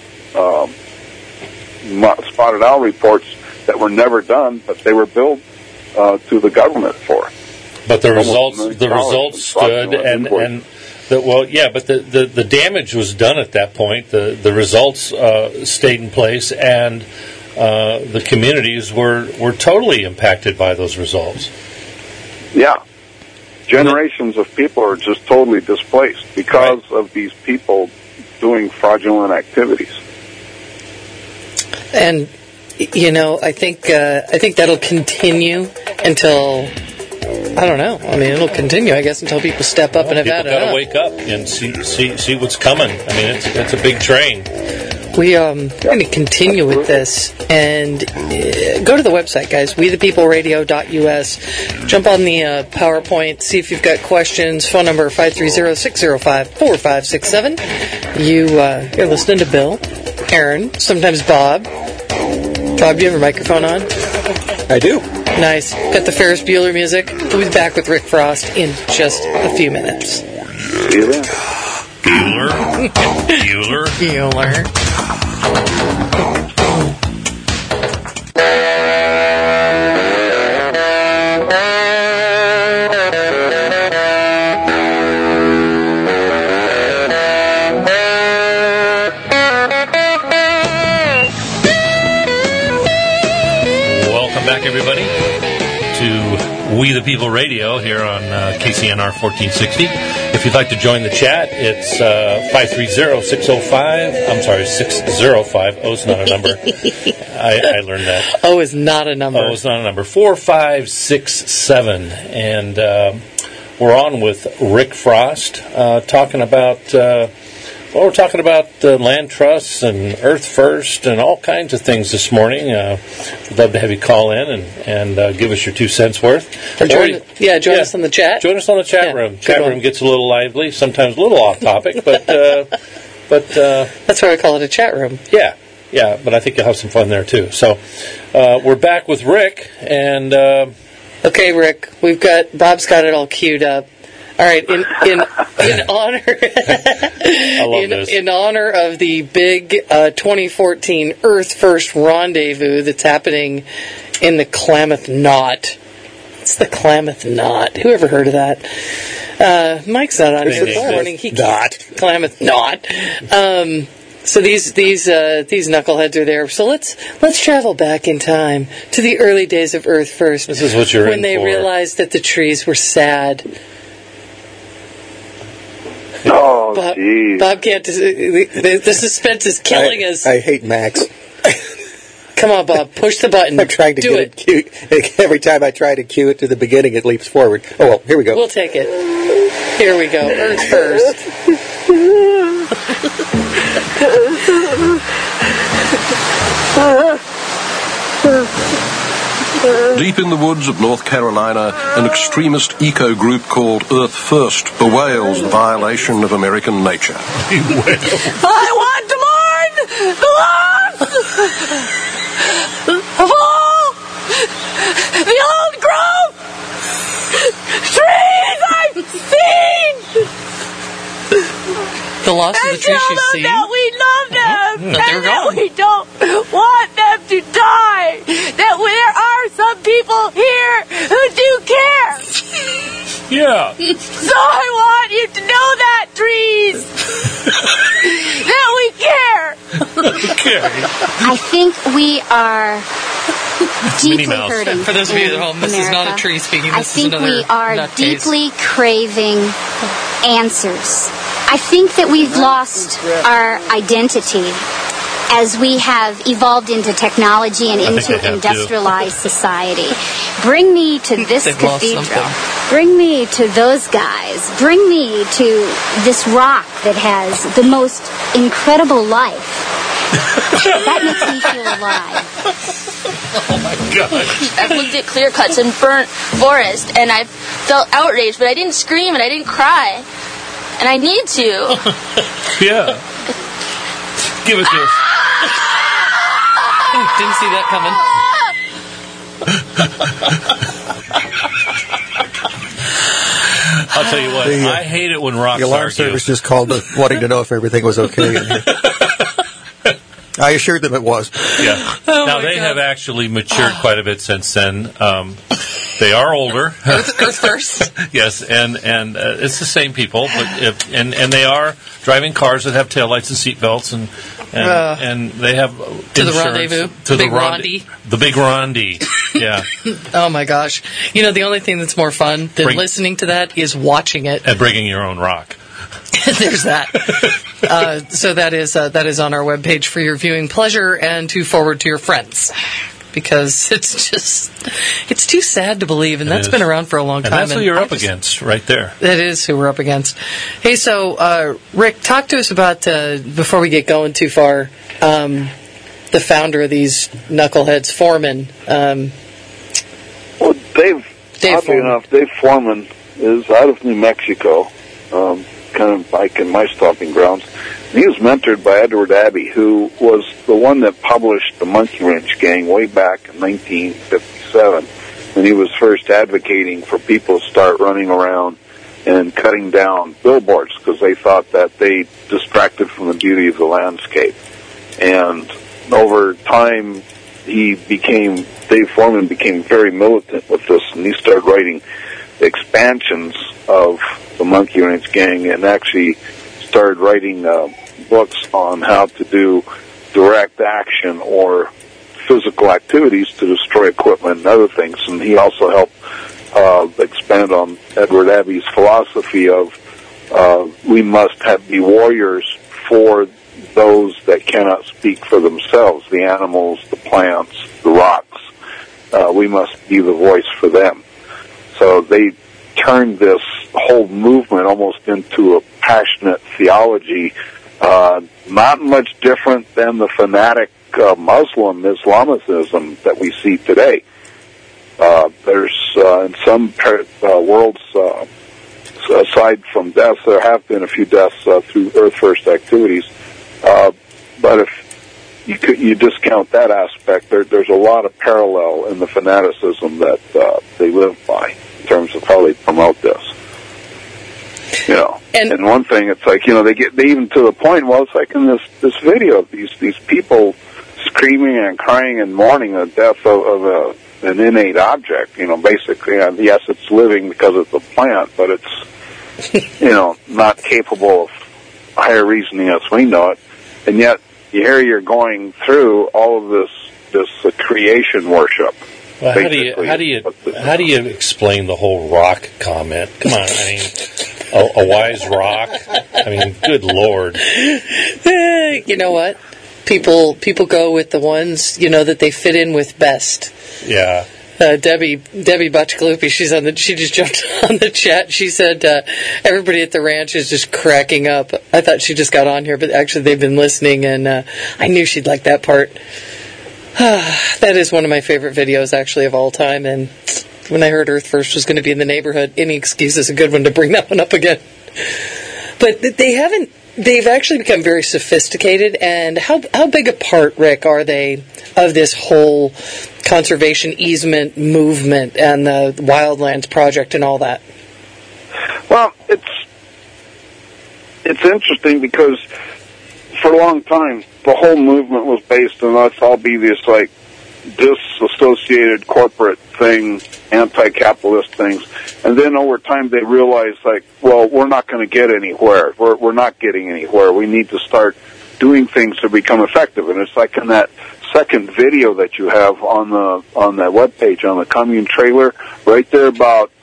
spotted owl reports that were never done, but they were billed to the government for. But the results stood, and but the damage was done at that point. The results stayed in place, and the communities were totally impacted by those results. Yeah. Generations of people are just totally displaced because of these people doing fraudulent activities. And, I think that'll continue until, I don't know. I mean, it'll continue, I guess, until people step up and have had enough. People got to wake up and see what's coming. I mean, it's a big train. We're going to continue with this, and go to the website, guys, wethepeopleradio.us. Jump on the PowerPoint, see if you've got questions. Phone number 530-605-4567. You're listening to Bill, Aaron, sometimes Bob. Bob, do you have your microphone on? I do. Nice. Got the Ferris Bueller music. We'll be back with Rick Frost in just a few minutes. See you then. Bueller. Welcome back, everybody, to We the People Radio here on KCNR 1460. If you'd like to join the chat, it's 530-605. I'm sorry, 605. Oh, it's not a number. I learned that. Oh, it's not a number. Oh, it's not a number. 4567. And we're on with Rick Frost talking about Well, we're talking about land trusts and Earth First and all kinds of things this morning. We'd love to have you call in and give us your 2 cents worth. Or join us on the chat. Join us on the chat room. Chat room gets a little lively, sometimes a little off topic, but that's why I call it a chat room. Yeah, but I think you'll have some fun there too. So we're back with Rick, and okay, Rick, Bob's got it all queued up. All right, in honor, I love this. In honor of the big 2014 Earth First Rendezvous that's happening in the Klamath Knot. It's the Klamath Knot. Who ever heard of that? Mike's not on here this morning. Klamath Knot. So these knuckleheads are there. So let's travel back in time to the early days of Earth First. This is what you're when they realized that the trees were sad. Oh, jeez. Bob can't. The suspense is killing us. I hate Max. Come on, Bob. Push the button. I'm trying to get it cute. Every time I try to cue it to the beginning, it leaps forward. Oh, well, here we go. We'll take it. Here we go. Earth First. Deep in the woods of North Carolina, an extremist eco-group called Earth First bewails the violation of American nature. I want to mourn the loss of all the old growth trees I've seen. The loss of the trees you've seen? That we love them, and that we don't want them to die. That there are some people here who do care. Yeah. So I want you to know that, trees, that we care. Okay. I think we are deeply hurting. For those of you at home, this is not a tree speaking. This is another we are nutcase. deeply craving answers. I think that we've lost our identity as we have evolved into technology and into industrialized society. Bring me to this cathedral. Bring me to those guys. Bring me to this rock that has the most incredible life. That makes me feel alive. Oh my God. I've looked at clear cuts and burnt forest, and I felt outraged, but I didn't scream and I didn't cry. And I need to. Yeah. Give it to us. Didn't see that coming. I'll tell you what, I hate it when rocks argue. The alarm service just called wanting to know if everything was okay in here. I assured them it was. Yeah. Now, they have actually matured quite a bit since then. They are older. Earth First. Yes, and it's the same people, but and they are driving cars that have taillights and seatbelts, and they have to the rendezvous, to the big Rondi. The big Rondi. Yeah. Oh my gosh! You know, the only thing that's more fun than listening to that is watching it and bringing your own rock. There's that. So that is on our webpage for your viewing pleasure and to forward to your friends. Because it's too sad to believe, and that's been around for a long time. And that's who you're up against, right there. That is who we're up against. Hey, so, Rick, talk to us about, before we get going too far, the founder of these knuckleheads, Foreman. Well, Dave Foreman is out of New Mexico, kind of like in my stomping grounds. And he was mentored by Edward Abbey, who was the one that published the Monkey Wrench Gang way back in 1957, when he was first advocating for people to start running around and cutting down billboards because they thought that they distracted from the beauty of the landscape. And over time, Dave Foreman became very militant with this, and he started writing expansions of the Monkey Wrench Gang and actually started writing books on how to do direct action or physical activities to destroy equipment and other things. And he also helped expand on Edward Abbey's philosophy of we must be warriors for those that cannot speak for themselves, the animals, the plants, the rocks. We must be the voice for them. So they turned this whole movement almost into a passionate theology Not much different than the fanatic Muslim Islamicism that we see today. There's in some worlds, aside from deaths, there have been a few deaths through Earth First activities. But if you discount that aspect, there's a lot of parallel in the fanaticism that they live by in terms of how they promote this. You know, and one thing, it's like, you know, they even to the point. Well, it's like in this video, these people screaming and crying and mourning the death of an innate object. You know, basically, yes, it's living because it's a plant, but it's you know, not capable of higher reasoning as we know it. And yet, here you're going through all of this creation worship. Well, how do you explain the whole rock comment? Come on, I mean, a wise rock. I mean, good Lord. You know what? People go with the ones, you know, that they fit in with best. Yeah. Debbie Bachkalupi, she just jumped on the chat. She said everybody at the ranch is just cracking up. I thought she just got on here, but actually they've been listening, and I knew she'd like that part. That is one of my favorite videos, actually, of all time. And when I heard Earth First was going to be in the neighborhood, any excuse is a good one to bring that one up again. But they've actually become very sophisticated. And how big a part, Rick, are they of this whole conservation easement movement and the Wildlands Project and all that? Well, it's interesting because for a long time, the whole movement was based on let's all be this, like, disassociated corporate thing, anti-capitalist things. And then over time they realized, like, well, we're not going to get anywhere. We're not getting anywhere. We need to start doing things to become effective. And it's like in that second video that you have on that webpage, on the commune trailer, right there about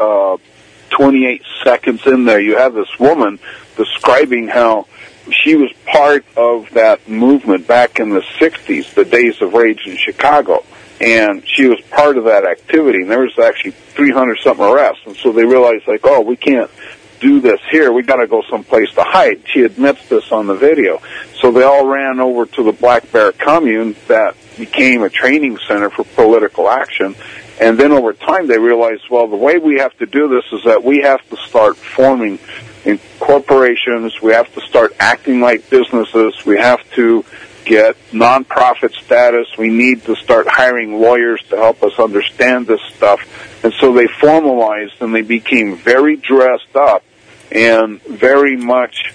28 seconds in there, you have this woman describing how she was part of that movement back in the 60s, the Days of Rage in Chicago. And she was part of that activity. And there was actually 300-something arrests. And so they realized, like, oh, we can't do this here. We got to go someplace to hide. She admits this on the video. So they all ran over to the Black Bear Commune that became a training center for political action. And then over time they realized, well, the way we have to do this is that we have to start forming in corporations, we have to start acting like businesses, we have to get nonprofit status, we need to start hiring lawyers to help us understand this stuff. And so they formalized and they became very dressed up and very much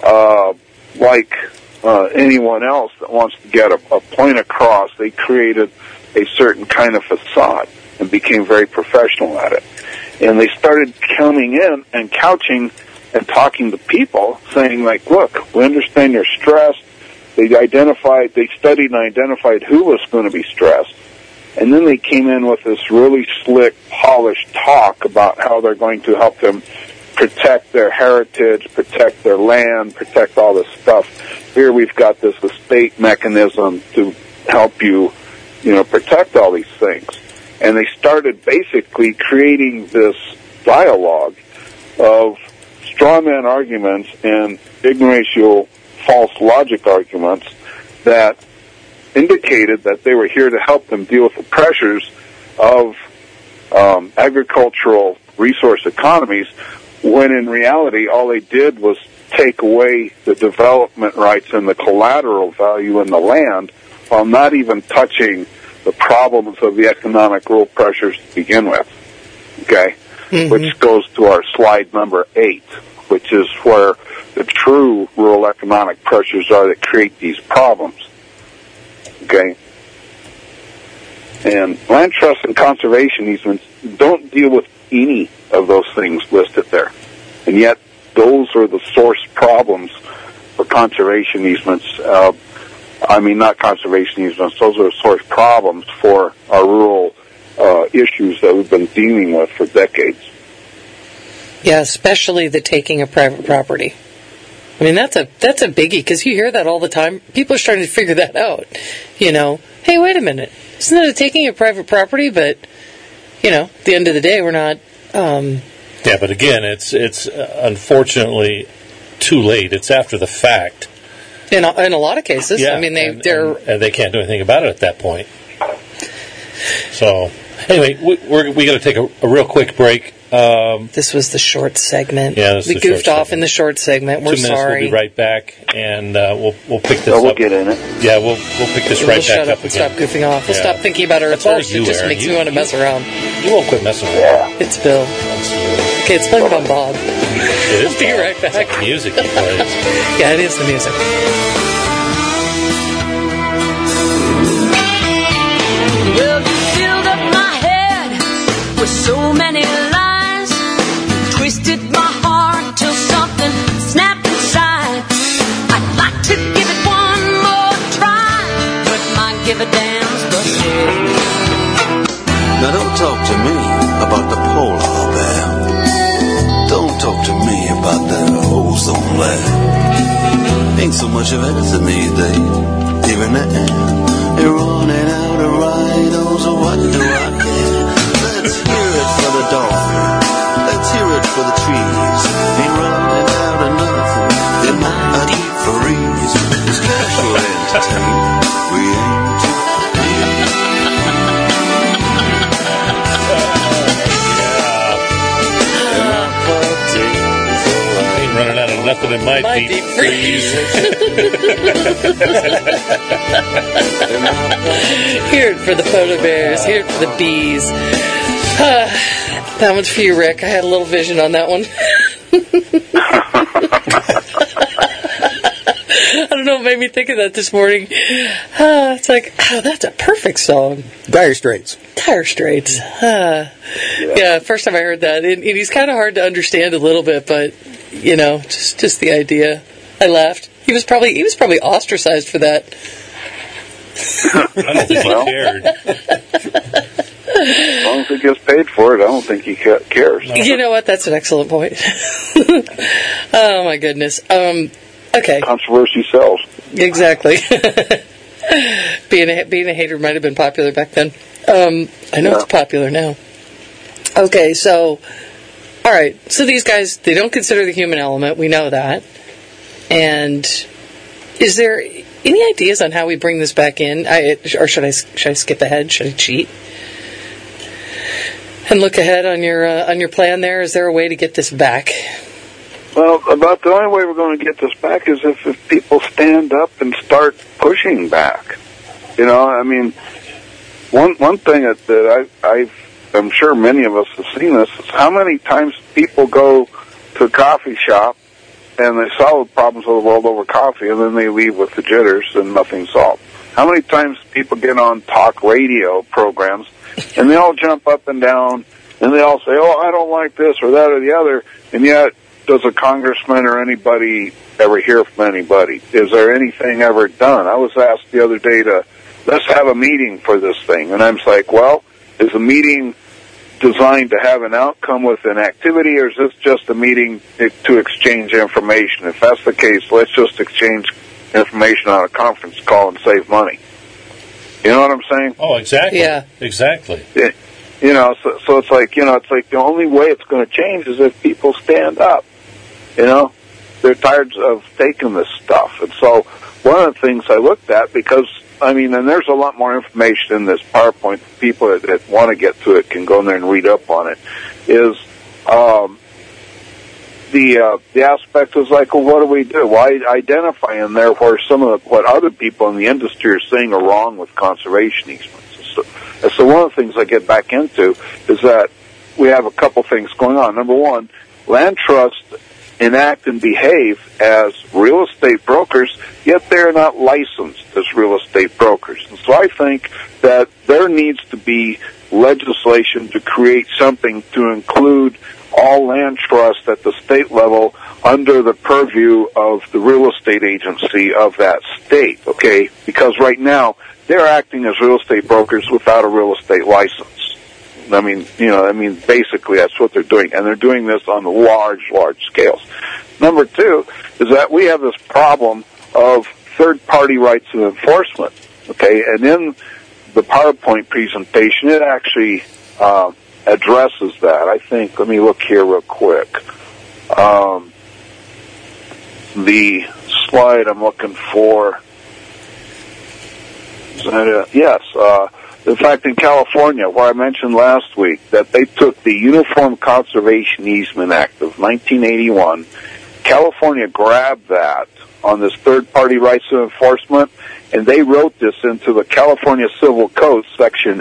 like anyone else that wants to get a point across. They created a certain kind of facade and became very professional at it. And they started coming in and couching and talking to people, saying, like, look, we understand you're stressed. They studied and identified who was going to be stressed. And then they came in with this really slick, polished talk about how they're going to help them protect their heritage, protect their land, protect all this stuff. Here we've got this estate mechanism to help you, protect all these things. And they started basically creating this dialogue of straw man arguments and ignorational false logic arguments that indicated that they were here to help them deal with the pressures of agricultural resource economies, when in reality all they did was take away the development rights and the collateral value in the land while not even touching the problems of the economic rule pressures to begin with. Okay? Mm-hmm. Which goes to our slide number 8, which is where the true rural economic pressures are that create these problems. Okay? And land trusts and conservation easements don't deal with any of those things listed there. And yet, those are the source problems for conservation easements. Not conservation easements, those are the source problems for our rural issues that we've been dealing with for decades. Yeah, especially the taking of private property. I mean, that's a biggie, because you hear that all the time. People are starting to figure that out. Hey, wait a minute. Isn't that a taking of private property? But, at the end of the day, we're not... Yeah, but again, it's unfortunately too late. It's after the fact. In a lot of cases. Yeah, I mean, and they can't do anything about it at that point. So, anyway, we got to take a real quick break. This was the short segment. Yeah, we goofed off in the short segment. We're 2 minutes, sorry. We'll be right back, and we'll pick this So we'll up. get in it. Yeah, we'll pick this right back shut up up and again. stop goofing off. We'll Yeah. stop thinking about Earth That's all first. you, It just Aaron. makes me want to mess around. You won't quit messing around. Yeah. It's Bill. Okay, it's playing on Bob. It is We'll be right back. It's like music he plays. Yeah, it is the music. Well, you filled up my head with so many lies. You twisted my heart till something snapped inside. I'd like to give it one more try, but my give a damn's busted. Now don't talk to me about the polar bear. Don't talk to me about the ozone layer. Ain't so much of anything these days. Even the air, you're running out of rhinos, so what do I care? Let's hear it for the dolphin. Let's hear it for the trees. Ain't running out of nothing. They might eat freeze. It's casual entertainment. We aim to Ain't running out of nothing in my deep freeze. Here it for the polar bears. Here it for the bees. That one's for you, Rick. I had a little vision on that one. I don't know what made me think of that this morning. It's like, that's a perfect song. Dire Straits. Dire Straits. Yeah, first time I heard that. And he's kind of hard to understand a little bit, but, you know, just the idea. I laughed. He was probably ostracized for that. I don't think he cared. As long as he gets paid for it, I don't think he cares. You know what? That's an excellent point. Oh, my goodness. Okay. Controversy sells. Exactly. being a hater might have been popular back then. I know it's popular now. Okay, so, all right. So these guys, they don't consider the human element. We know that. And is there any ideas on how we bring this back in? Or should I skip ahead? Should I cheat? And look ahead on your plan there. Is there a way to get this back? Well, about the only way we're going to get this back is if people stand up and start pushing back. You know, I mean, one thing that I'm sure many of us have seen this is how many times people go to a coffee shop and they solve problems of the world over coffee, and then they leave with the jitters and nothing's solved. How many times people get on talk radio programs and they all jump up and down and they all say, "Oh, I don't like this or that or the other," and yet does a congressman or anybody ever hear from anybody? Is there anything ever done? I was asked the other day let's have a meeting for this thing. And I'm like, well, is a meeting designed to have an outcome with an activity, or is this just a meeting to exchange information? If that's the case, let's just exchange information on a conference call and save money. You know what I'm saying? Oh, exactly. Yeah. Exactly. You know, so it's like the only way it's going to change is if people stand up. You know, they're tired of taking this stuff. And so one of the things I looked at, because, I mean, and there's a lot more information in this PowerPoint, people that want to get to it can go in there and read up on it, is the aspect is like, well, what do we do? Well, I identify in there where some of what other people in the industry are saying are wrong with conservation easements. So one of the things I get back into is that we have a couple things going on. Number one, land trusts enact and behave as real estate brokers, yet they're not licensed as real estate brokers. And so I think that there needs to be legislation to create something to include all land trusts at the state level under the purview of the real estate agency of that state, okay? Because right now, they're acting as real estate brokers without a real estate license. I mean, basically that's what they're doing, and they're doing this on large scales. Number two is that we have this problem of third-party rights of enforcement, okay? And in the PowerPoint presentation, it actually addresses that. I think, let me look here real quick. The slide I'm looking for. Is that it? Yes. In fact, in California, where I mentioned last week that they took the Uniform Conservation Easement Act of 1981, California grabbed that on this third-party rights of enforcement, and they wrote this into the California Civil Code, Section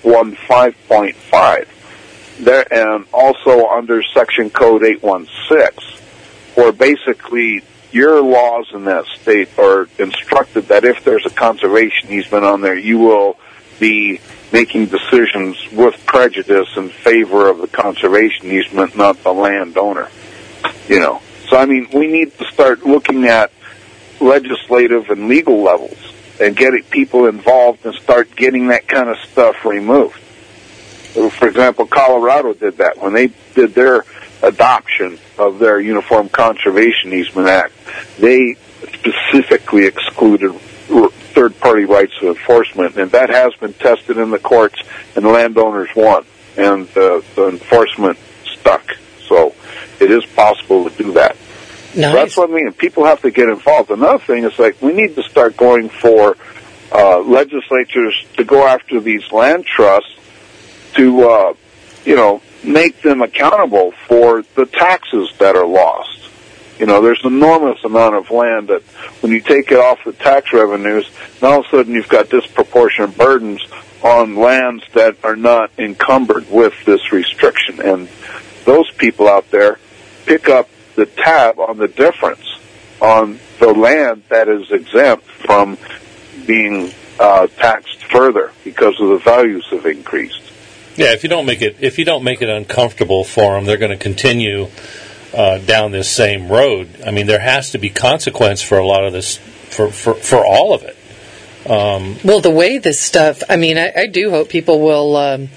815.5, there, and also under Section Code 816, where basically your laws in that state are instructed that if there's a conservation easement on there, you will be making decisions with prejudice in favor of the conservation easement, not the landowner. You know, so I mean, we need to start looking at legislative and legal levels and getting people involved and start getting that kind of stuff removed. For example, Colorado did that when they did their adoption of their Uniform Conservation Easement Act. They specifically excluded third-party rights of enforcement, and that has been tested in the courts, and the landowners won, and the enforcement stuck. So it is possible to do that. Nice. So that's what I mean. People have to get involved. Another thing is, like, we need to start going for legislatures to go after these land trusts to, make them accountable for the taxes that are lost. You know, there's an enormous amount of land that when you take it off the tax revenues, then all of a sudden you've got disproportionate burdens on lands that are not encumbered with this restriction. And those people out there pick up the tab on the difference on the land that is exempt from being taxed further because of the values have increased. Yeah, if you don't make it uncomfortable for them, they're going to continue down this same road. I mean, there has to be consequence for a lot of this, for all of it. Well, the way this stuff, I mean, I do hope people will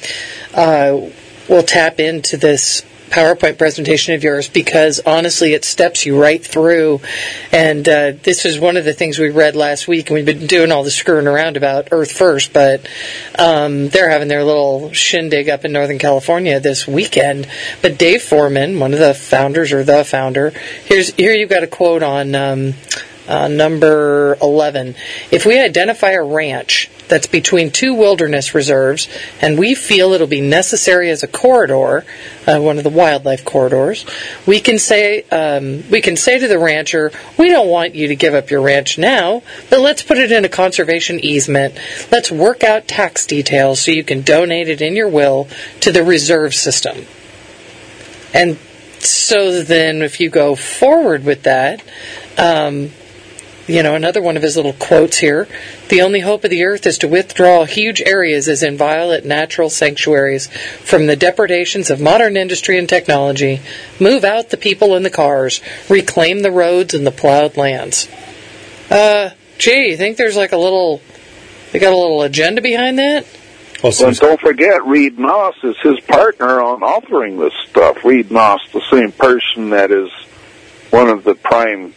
tap into this PowerPoint presentation of yours, because honestly it steps you right through, and this is one of the things we read last week, and we've been doing all the screwing around about Earth First, but they're having their little shindig up in Northern California this weekend. But Dave Foreman, one of the founders, or the founder, here you've got a quote on number 11. If we identify a ranch that's between two wilderness reserves, and we feel it'll be necessary as a corridor, one of the wildlife corridors, we can say to the rancher, we don't want you to give up your ranch now, but let's put it in a conservation easement. Let's work out tax details so you can donate it in your will to the reserve system. And so then if you go forward with that, another one of his little quotes here, the only hope of the earth is to withdraw huge areas as inviolate natural sanctuaries from the depredations of modern industry and technology, move out the people and the cars, reclaim the roads and the plowed lands. You think there's they got a little agenda behind that? Well, don't forget, Reed Noss is his partner on authoring this stuff. Reed Noss, the same person that is one of the prime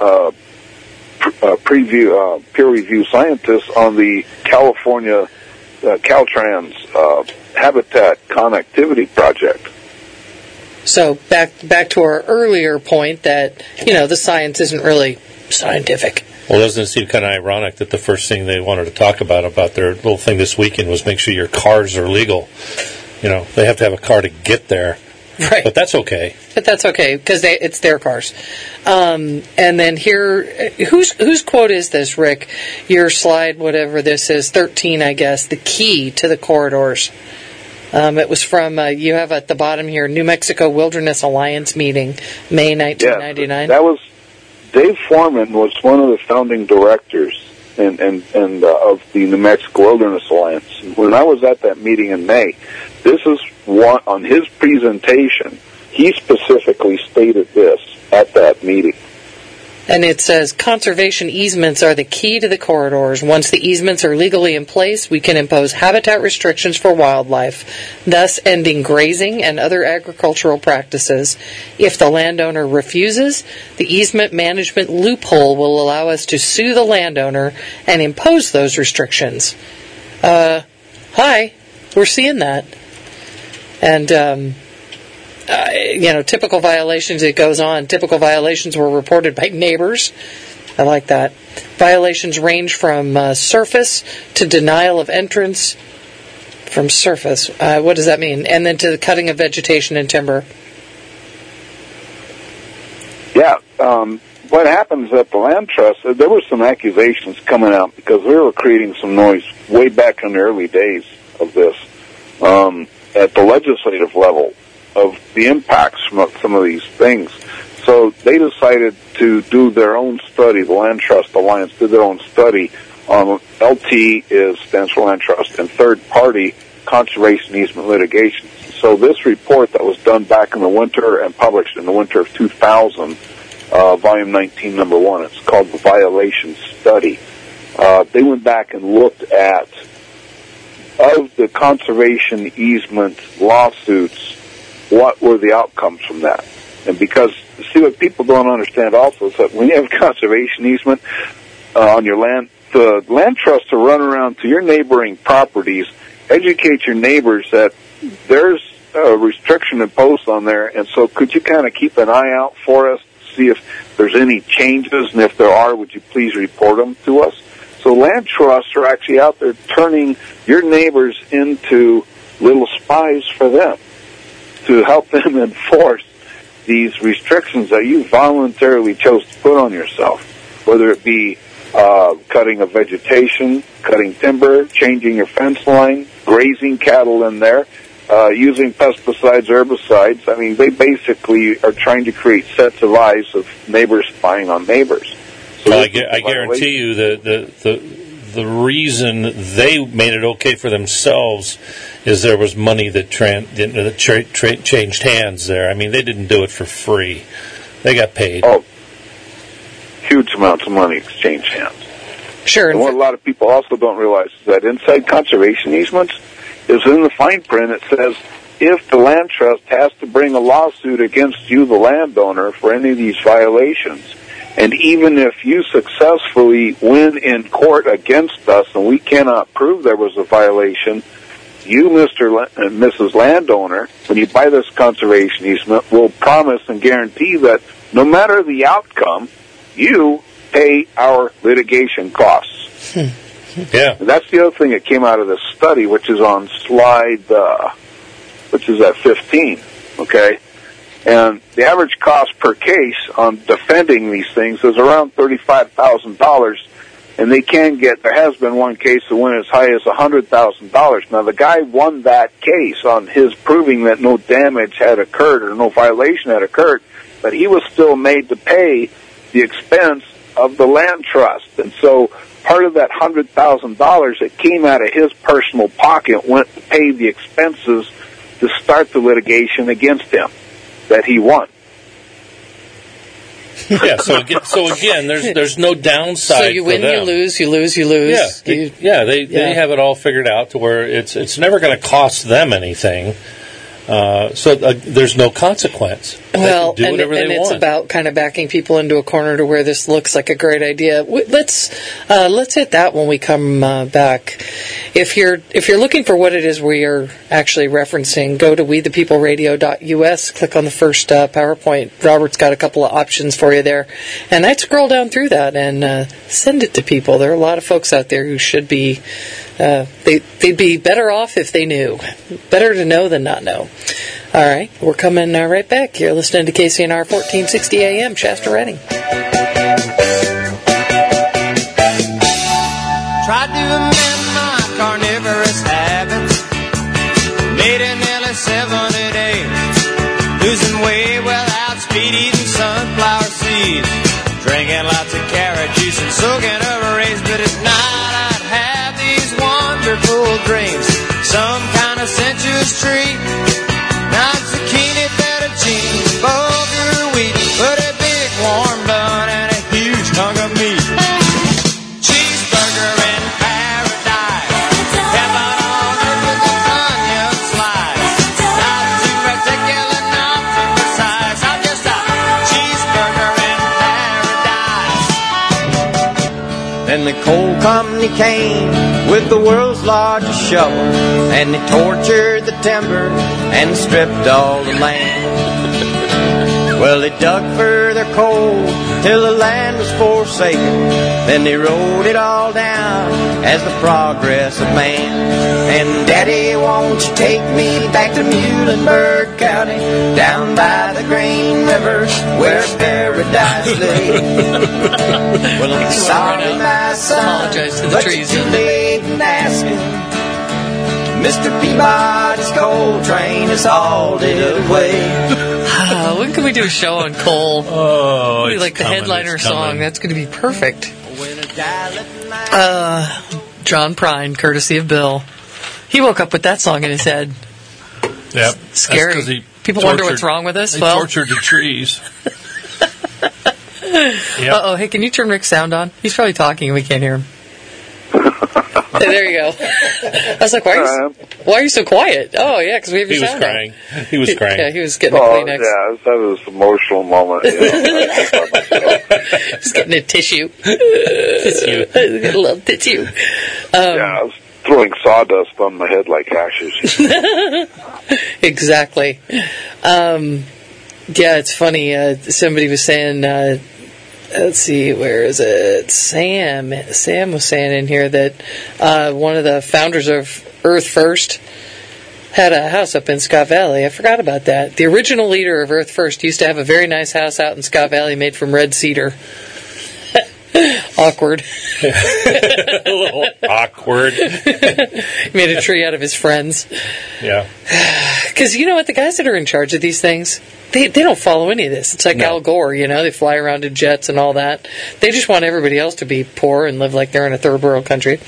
peer review scientists on the California Caltrans Habitat Connectivity Project. So back to our earlier point that the science isn't really scientific. Well, doesn't it seem kind of ironic that the first thing they wanted to talk about their little thing this weekend was make sure your cars are legal? They have to have a car to get there. Right. But that's okay. Because it's their cars. And then here, whose quote is this, Rick? Your slide, whatever this is, 13, I guess, the key to the corridors. It was from, you have at the bottom here, New Mexico Wilderness Alliance meeting, May 1999. Yeah, that was, Dave Foreman was one of the founding directors and of the New Mexico Wilderness Alliance. When I was at that meeting in May, this is one, on his presentation, he specifically stated this at that meeting. And it says, conservation easements are the key to the corridors. Once the easements are legally in place, we can impose habitat restrictions for wildlife, thus ending grazing and other agricultural practices. If the landowner refuses, the easement management loophole will allow us to sue the landowner and impose those restrictions. Hi, we're seeing that. And, typical violations, it goes on. Typical violations were reported by neighbors. I like that. Violations range from surface to denial of entrance from surface. What does that mean? And then to the cutting of vegetation and timber. Yeah. What happens at the Land Trust, there were some accusations coming out because we were creating some noise way back in the early days of this at the legislative level of the impacts from some of these things. So they decided to do their own study. The Land Trust Alliance did their own study on LT stands for Land Trust, and third-party conservation easement litigation. So this report that was done back in the winter and published in the winter of 2000, volume 19, number 1, it's called the Violation Study. They went back and looked at, of the conservation easement lawsuits, what were the outcomes from that? And because, see, what people don't understand also is that when you have conservation easement on your land, the land trust to run around to your neighboring properties, educate your neighbors that there's a restriction imposed on there, and so could you kind of keep an eye out for us to see if there's any changes, and if there are, would you please report them to us? So land trusts are actually out there turning your neighbors into little spies for them to help them enforce these restrictions that you voluntarily chose to put on yourself, whether it be cutting of vegetation, cutting timber, changing your fence line, grazing cattle in there, using pesticides, herbicides. I mean, they basically are trying to create sets of eyes of neighbors spying on neighbors. So well, I guarantee you the reason they made it okay for themselves is there was money that changed hands there. I mean, they didn't do it for free. They got paid. Oh, huge amounts of money exchanged hands. Sure. And what a lot of people also don't realize is that inside conservation easements is in the fine print. It says if the land trust has to bring a lawsuit against you, the landowner, for any of these violations, and even if you successfully win in court against us and we cannot prove there was a violation, you, Mr. and Mrs. Landowner, when you buy this conservation easement, will promise and guarantee that no matter the outcome, you pay our litigation costs. Yeah. And that's the other thing that came out of this study, which is on slide, which is at 15, okay? And the average cost per case on defending these things is around $35,000, and there has been one case that went as high as $100,000. Now, the guy won that case on his proving that no damage had occurred or no violation had occurred, but he was still made to pay the expense of the land trust. And so part of that $100,000 that came out of his personal pocket went to pay the expenses to start the litigation against him that he won. Yeah, so again, there's no downside. So you win, you lose, you lose, you lose. Yeah, they have it all figured out to where it's never going to cost them anything. So there's no consequence. Well, they can do whatever they it's want. about kind of backing people into a corner to where this looks like a great idea. Let's hit that when we come back. If you're looking for what it is we are actually referencing, go to wethepeopleradio.us, click on the first PowerPoint. Robert's got a couple of options for you there, and I'd scroll down through that and send it to people. There are a lot of folks out there who should be. They'd be better off if they knew. Better to know than not know. All right, we're coming right back. You're listening to KCNR 1460 AM, Shasta Redding. Tried to amend my carnivorous habits. Made it nearly 70 days. Losing weight without speed, eating sunflower seeds. Drinking lots of carrot juice and soaking over rays. But at night I'd have these wonderful dreams. Some kind of sensuous treat. Not zucchini, fettuccine, bulgur wheat, but a big warm bun and a huge hunk of meat. Cheeseburger in paradise. Heaven on earth with a onion slice. Not too particular, not too precise. I'm just a cheeseburger in paradise. Then the coal company came with the world's largest shovel, and they tortured the timber and stripped all the land. Well, they dug for their coal till the land was forsaken. Then they wrote it all down as the progress of man. And Daddy, won't you take me back to Muhlenberg County, down by the Green River where paradise lay? Well, I'm sorry, my son, but you're too late in asking. Mr. Peabody's coal train is hauled it away. When can we do a show on coal? Oh, it's like the coming, headliner it's song. coming. That's going to be perfect. John Prine, courtesy of Bill. He woke up with that song in his head. Yep. Scary. People wonder what's wrong with us. He tortured the trees. Yep. Uh-oh. Hey, can you turn Rick's sound on? He's probably talking and we can't hear him. Hey, there you go. I was like, why are you so quiet? Oh, yeah, because we have your sound on. He was crying. Yeah, he was getting a Kleenex. Yeah, I was having this emotional moment. Just getting a tissue. A little tissue. I was throwing sawdust on my head like ashes. Exactly. Yeah, it's funny. Somebody was saying... let's see, where is it? Sam was saying in here that one of the founders of Earth First had a house up in Scott Valley. I forgot about that. The original leader of Earth First used to have a very nice house out in Scott Valley made from red cedar. Awkward. A little awkward. He made a tree out of his friends. Yeah. Because you know what? The guys that are in charge of these things, they don't follow any of this. It's like Al Gore, they fly around in jets and all that. They just want everybody else to be poor and live like they're in a third world country.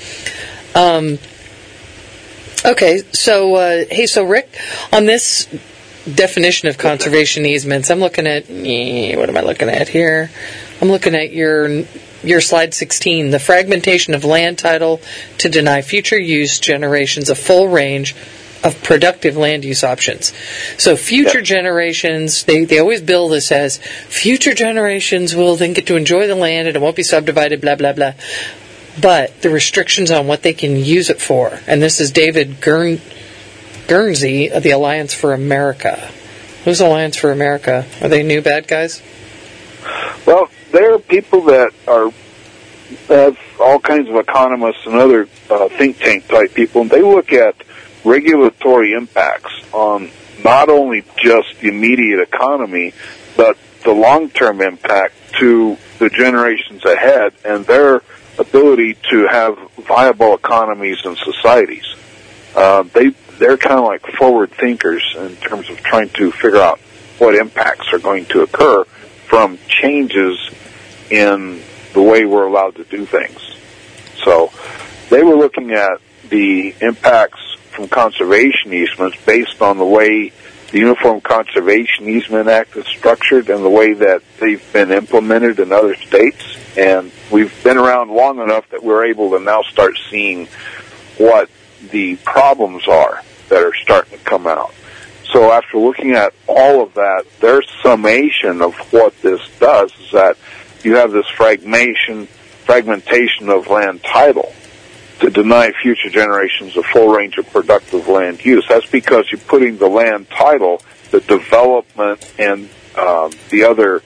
Okay, so, so Rick, on this definition of conservation easements, I'm looking at, what am I looking at here? I'm looking at your slide 16, the fragmentation of land title to deny future use generations a full range of productive land use options. So future generations, they always bill this as future generations will then get to enjoy the land and it won't be subdivided, blah, blah, blah. But the restrictions on what they can use it for, and this is David Guernsey of the Alliance for America. Who's Alliance for America? Are they new bad guys? Well, there are people that have all kinds of economists and other think tank type people, and they look at regulatory impacts on not only just the immediate economy, but the long-term impact to the generations ahead and their ability to have viable economies and societies. They're kind of like forward thinkers in terms of trying to figure out what impacts are going to occur from changes in the way we're allowed to do things. So they were looking at the impacts from conservation easements based on the way the Uniform Conservation Easement Act is structured and the way that they've been implemented in other states. And we've been around long enough that we're able to now start seeing what the problems are that are starting to come out. So after looking at all of that, their summation of what this does is that you have this fragmentation of land title to deny future generations a full range of productive land use. That's because you're putting the land title, the development, and the other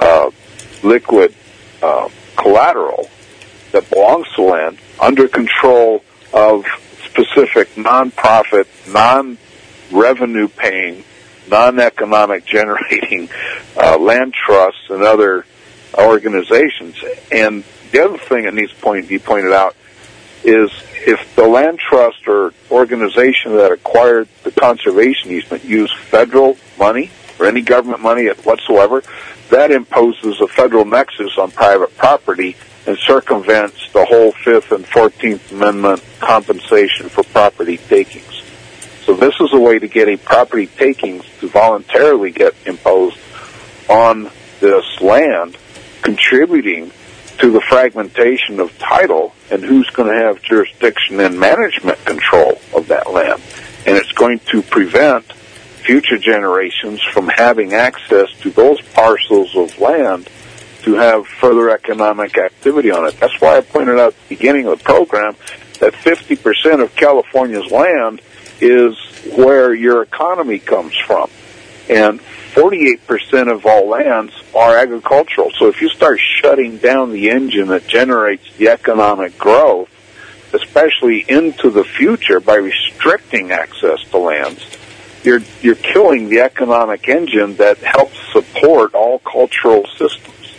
liquid collateral that belongs to land under control of specific non-profit, non-revenue-paying, non-economic generating land trusts and other organizations. And the other thing that needs to be pointed out is if the land trust or organization that acquired the conservation easement used federal money or any government money whatsoever, that imposes a federal nexus on private property and circumvents the whole 5th and 14th Amendment compensation for property takings. So this is a way to get a property takings to voluntarily get imposed on this land, contributing to the fragmentation of title and who's going to have jurisdiction and management control of that land. And it's going to prevent future generations from having access to those parcels of land to have further economic activity on it. That's why I pointed out at the beginning of the program that 50% of California's land is where your economy comes from. and 48% of all lands are agricultural. So if you start shutting down the engine that generates the economic growth, especially into the future by restricting access to lands, you're killing the economic engine that helps support all cultural systems.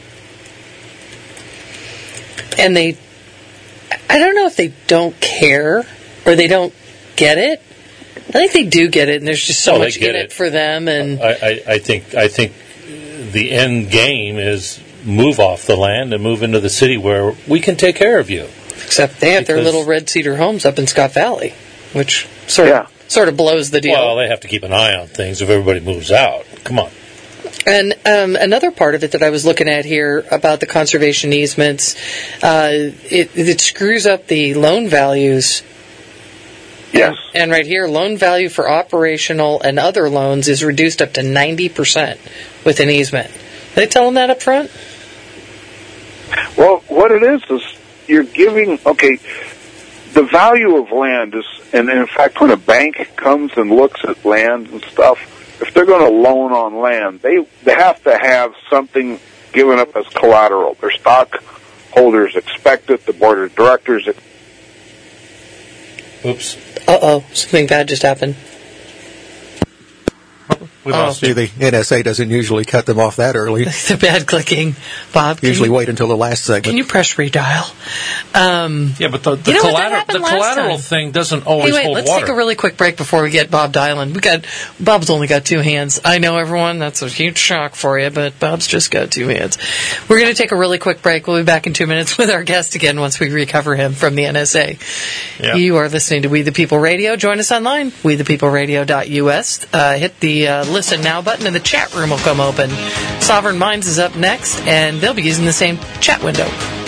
And I don't know if they don't care or they don't get it. I think they do get it, and there's just so much in it for them. And I think the end game is move off the land and move into the city where we can take care of you. Except they have their little red cedar homes up in Scott Valley, which sort of blows the deal. Well, they have to keep an eye on things if everybody moves out. Come on. And another part of it that I was looking at here about the conservation easements, it screws up the loan values. Yes. And right here, loan value for operational and other loans is reduced up to 90% with an easement. Did they tell them that up front? Well, what it is you're giving, the value of land is, and in fact, when a bank comes and looks at land and stuff, if they're going to loan on land, they have to have something given up as collateral. Their stockholders expect it, the board of directors. Oops. Uh-oh, something bad just happened. We lost you. The NSA doesn't usually cut them off that early. The bad clicking. Bob, usually wait until the last segment. Can you press redial? Yeah, but the collateral thing doesn't always hold let's water. Take a really quick break before we get Bob dialing. Bob's only got two hands. I know, everyone, that's a huge shock for you, but Bob's just got two hands. We're going to take a really quick break. We'll be back in 2 minutes with our guest again once we recover him from the NSA. Yeah. You are listening to We the People Radio. Join us online, wethepeopleradio.us. Hit the Listen Now button and the chat room will come open. Sovereign Minds is up next, and they'll be using the same chat window.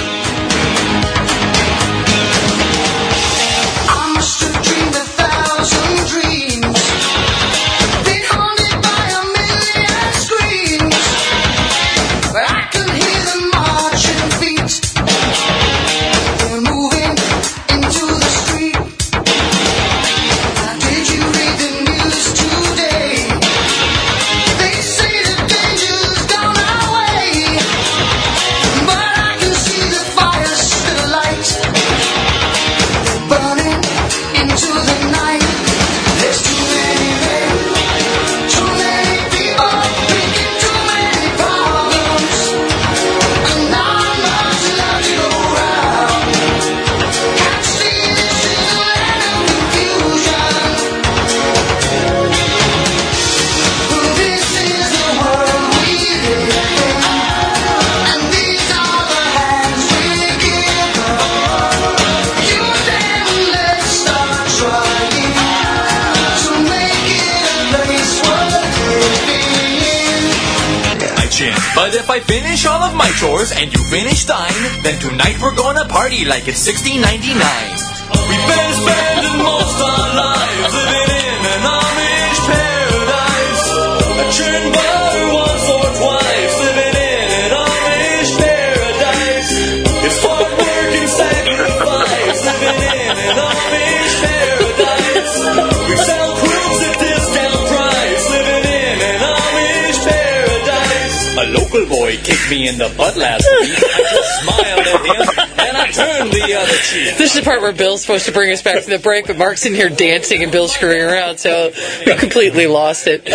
But if I finish all of my chores and you finish thine, then tonight we're gonna party like it's 1699. We've been spending most our lives living in an Amish paradise. I churn butter once or twice, living in an Amish paradise. It's hard work and sacrifice, living in an Amish paradise. We sell quilts at discount price, living in an Amish paradise. A local boy kicked me in the butt last week. I just smiled at him, and I turned the other cheek. This is the part where Bill's supposed to bring us back to the break, but Mark's in here dancing and Bill's screwing around, so we completely lost it.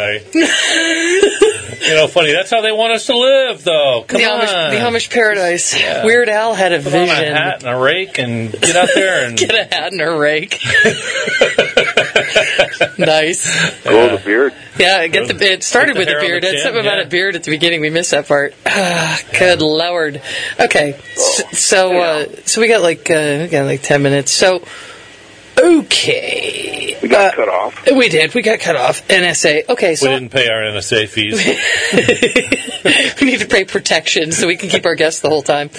You know, funny, that's how they want us to live, though. Come on. The Amish paradise. Yeah. Weird Al had a vision. Put on a hat and a rake and get out there and... Get a hat and a rake. Nice. Grow the beard. Yeah, it started with the beard. It's something about a beard at the beginning. We missed that part. Good Lord. Okay, so we got like 10 minutes. So, okay. We got cut off. We did. We got cut off. NSA. Okay, so... We didn't pay our NSA fees. We need to pay protection so we can keep our guests the whole time.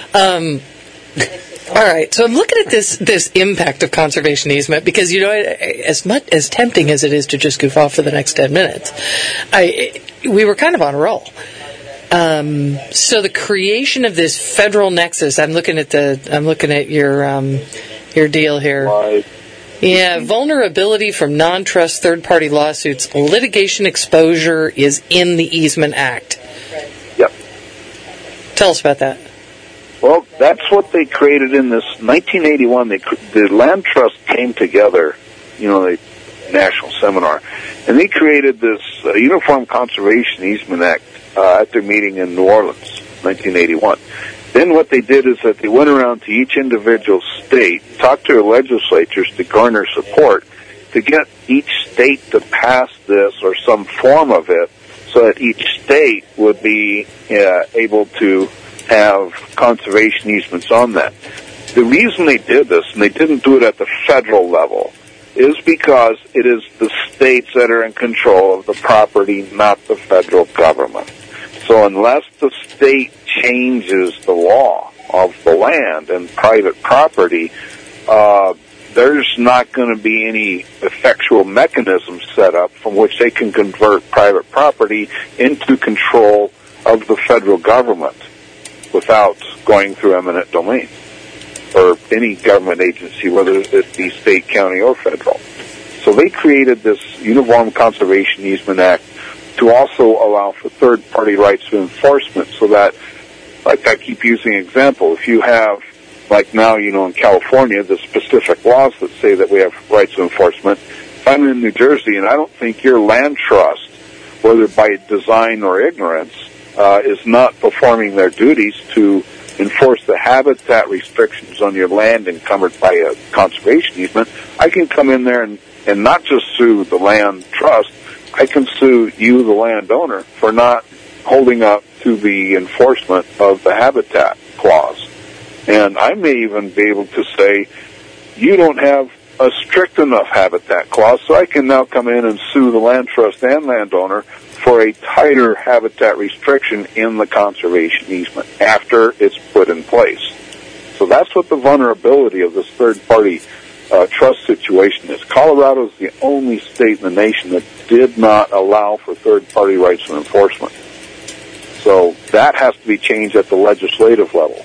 All right, so I'm looking at this impact of conservation easement because, you know, as tempting as it is to just goof off for the next 10 minutes, we were kind of on a roll. So the creation of this federal nexus, I'm looking at your deal here. Yeah, vulnerability from non-trust third-party lawsuits. Litigation exposure is in the Easement Act. Yep. Tell us about that. Well, that's what they created in this 1981. The Land Trust came together, the national seminar, and they created this Uniform Conservation Easement Act at their meeting in New Orleans, 1981. Then what they did is that they went around to each individual state, talked to their legislatures to garner support, to get each state to pass this or some form of it, so that each state would be able to have conservation easements on that. The reason they did this, and they didn't do it at the federal level, is because it is the states that are in control of the property, not the federal government. So unless the state changes the law of the land and private property, there's not going to be any effectual mechanism set up from which they can convert private property into control of the federal government without going through eminent domain or any government agency, whether it be state, county, or federal. So they created this Uniform Conservation Easement Act to also allow for third-party rights of enforcement, so that, like I keep using an example, if you have, like now, in California, the specific laws that say that we have rights of enforcement. If I'm in New Jersey and I don't think your land trust, whether by design or ignorance, is not performing their duties to enforce the habitat restrictions on your land encumbered by a conservation easement, I can come in there and not just sue the land trust, I can sue you, the landowner, for not holding up to the enforcement of the habitat clause. And I may even be able to say, you don't have a strict enough habitat clause, so I can now come in and sue the land trust and landowner for a tighter habitat restriction in the conservation easement after it's put in place. So that's what the vulnerability of this third-party trust situation is. Colorado is the only state in the nation that did not allow for third-party rights of enforcement. So that has to be changed at the legislative level.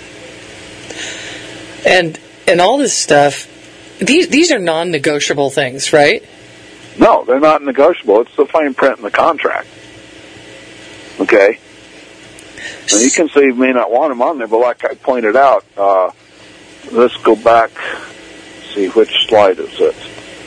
And all this stuff, these are non-negotiable things, right? No, they're not negotiable. It's the fine print in the contract. Okay? Now, you can say you may not want them on there, but like I pointed out, let's go back. See, which slide is it?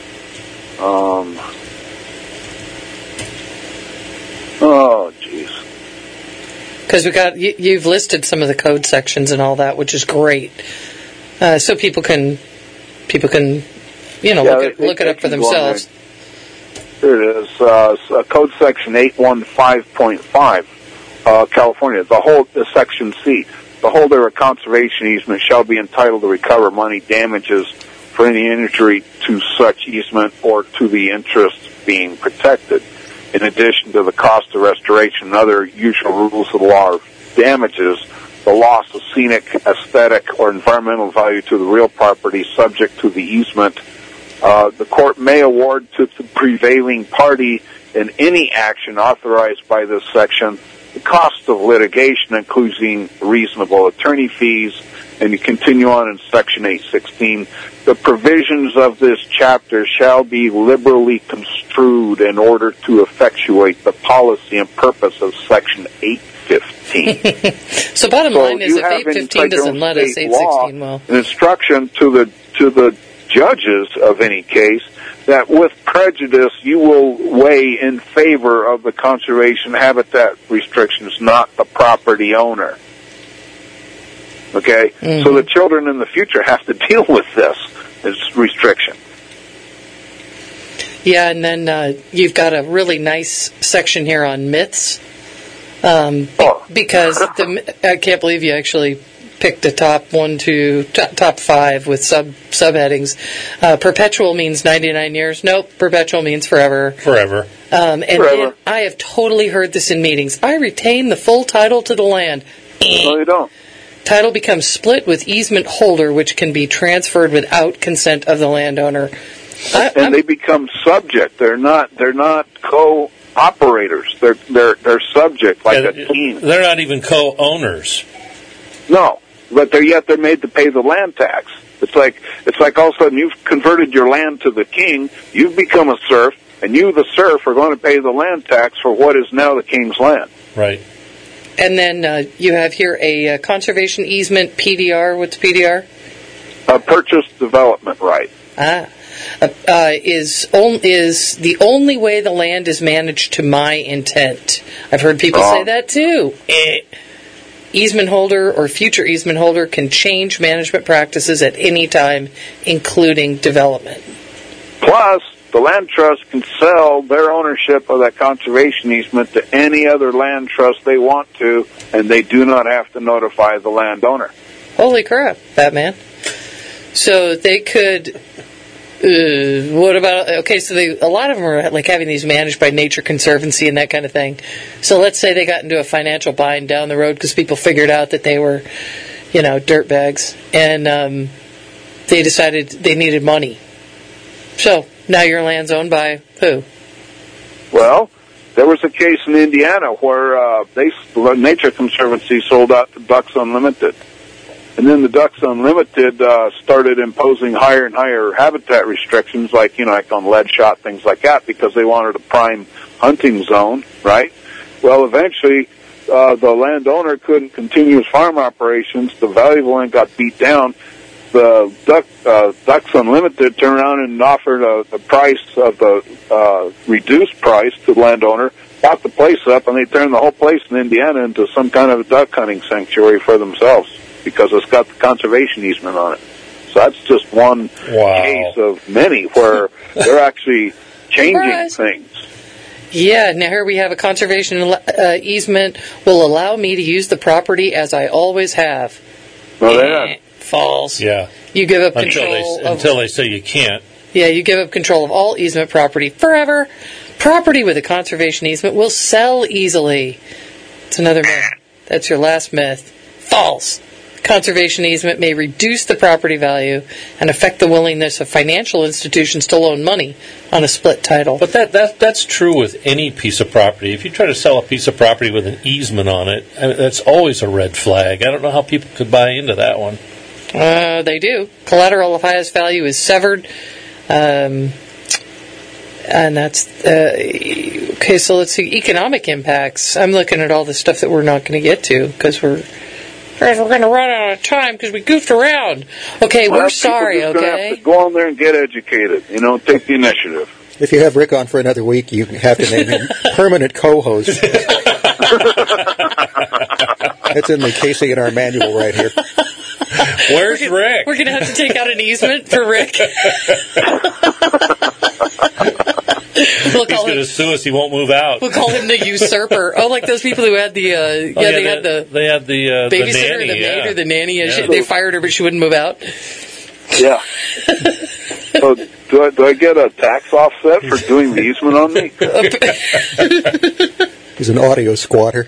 Oh, jeez. Because you've listed some of the code sections and all that, which is great. So people can look it up for themselves. Here it is, Code Section 815.5, California. The Section C. The holder of conservation easement shall be entitled to recover money damages for any injury to such easement or to the interest being protected. In addition to the cost of restoration and other usual rules of the law of damages, the loss of scenic, aesthetic, or environmental value to the real property subject to the easement, the court may award to the prevailing party in any action authorized by this section the cost of litigation, including reasonable attorney fees. And you continue on in Section 816. The provisions of this chapter shall be liberally construed in order to effectuate the policy and purpose of Section 815. So bottom line is, if 815 doesn't let us, 816 will. An instruction to the judges of any case that with prejudice you will weigh in favor of the conservation habitat restrictions, not the property owner. Okay? Mm-hmm. So the children in the future have to deal with this restriction. Yeah, and then you've got a really nice section here on myths. Because I can't believe you actually picked a top 5 with subheadings. Perpetual means 99 years. Nope, perpetual means forever. Forever. And I have totally heard this in meetings. I retain the full title to the land. No, you don't. Title becomes split with easement holder, which can be transferred without consent of the landowner. They become subject. They're not co-operators. They're subject, like a team. They're not even co-owners. No, but they're made to pay the land tax. It's like all of a sudden you've converted your land to the king, you've become a serf, and you, the serf, are going to pay the land tax for what is now the king's land. Right. And then you have here a conservation easement, PDR. What's PDR? A purchase development right. Is the only way the land is managed to my intent. I've heard people say that too. Easement holder or future easement holder can change management practices at any time, including development. Plus, the land trust can sell their ownership of that conservation easement to any other land trust they want to, and they do not have to notify the landowner. Holy crap, Batman. So they could... what about... Okay, so a lot of them are like having these managed by Nature Conservancy and that kind of thing. So let's say they got into a financial bind down the road because people figured out that they were, dirtbags, and they decided they needed money. So... now your land's owned by who? Well, there was a case in Indiana where Nature Conservancy sold out to Ducks Unlimited. And then the Ducks Unlimited started imposing higher and higher habitat restrictions, like on lead shot, things like that, because they wanted a prime hunting zone, right? Well, eventually, the landowner couldn't continue his farm operations. The value of the land got beat down. The Ducks Unlimited turned around and offered the price of the reduced price to the landowner, bought the place up, and they turned the whole place in Indiana into some kind of a duck hunting sanctuary for themselves because it's got the conservation easement on it. So that's just one case of many where they're actually changing things. Yeah, now here we have a conservation easement will allow me to use the property as I always have. Well, they're false. Yeah. You give up control until they say you can't. Yeah, you give up control of all easement property forever. Property with a conservation easement will sell easily. It's another myth. That's your last myth. False. Conservation easement may reduce the property value and affect the willingness of financial institutions to loan money on a split title. But that's true with any piece of property. If you try to sell a piece of property with an easement on it, that's always a red flag. I don't know how people could buy into that one. They do. Collateral of highest value is severed. And that's... okay, so let's see. Economic impacts. I'm looking at all the stuff that we're not going to get to because we're going to run out of time because we goofed around. Okay, we're sorry, okay? You're have to go on there and get educated. Take the initiative. If you have Rick on for another week, you have to name him permanent co-host. It's in the Casey and our manual right here. Where's Rick? We're going to have to take out an easement for Rick. He's going to sue us. He won't move out. We'll call him the usurper. Oh, like those people who had the they had the babysitter, the nanny, the maid, or the nanny. Yeah. They fired her, but she wouldn't move out. Yeah. So do I get a tax offset for doing the easement on me? He's an audio squatter.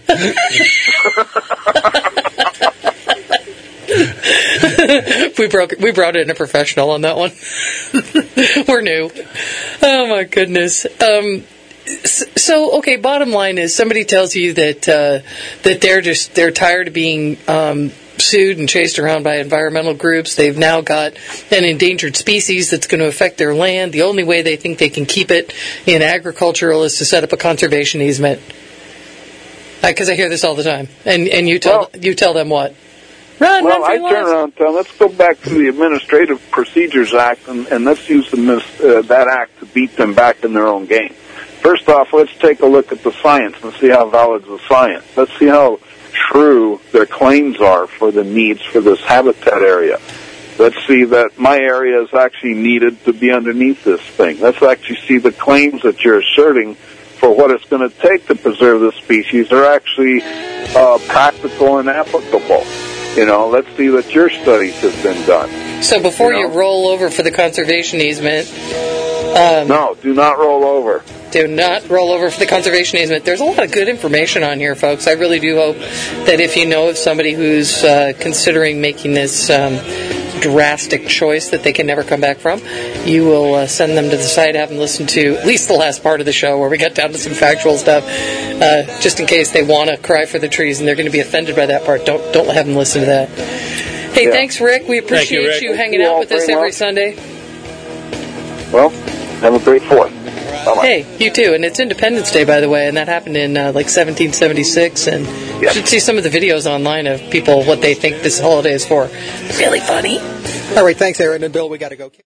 We brought in a professional on that one. We're new. Oh my goodness. So okay. Bottom line is, somebody tells you that they're tired of being sued and chased around by environmental groups. They've now got an endangered species that's going to affect their land. The only way they think they can keep it in agricultural is to set up a conservation easement. Because I hear this all the time, and you tell them what. Run I turn around and tell them, let's go back to the Administrative Procedures Act and let's use that act to beat them back in their own game. First off, let's take a look at the science and see how valid the science. Let's see how true their claims are for the needs for this habitat area. Let's see that my area is actually needed to be underneath this thing. Let's actually see the claims that you're asserting for what it's going to take to preserve this species are actually practical and applicable. Let's see that your studies have been done. So before you roll over for the conservation easement... no, do not roll over. Do not roll over for the conservation easement. There's a lot of good information on here, folks. I really do hope that if you know of somebody who's considering making this drastic choice that they can never come back from, you will send them to the site, have them listen to at least the last part of the show where we get down to some factual stuff, just in case they want to cry for the trees and they're going to be offended by that part. Don't have them listen to that. Hey, thanks, Rick. We appreciate Rick. you hanging out with us every Sunday. Well, have a great 4th. Bye-bye. Hey, you too. And it's Independence Day, by the way, and that happened in 1776. And you should see some of the videos online of people, what they think this holiday is for. Really funny. All right, thanks, Aaron and Bill. We got to go.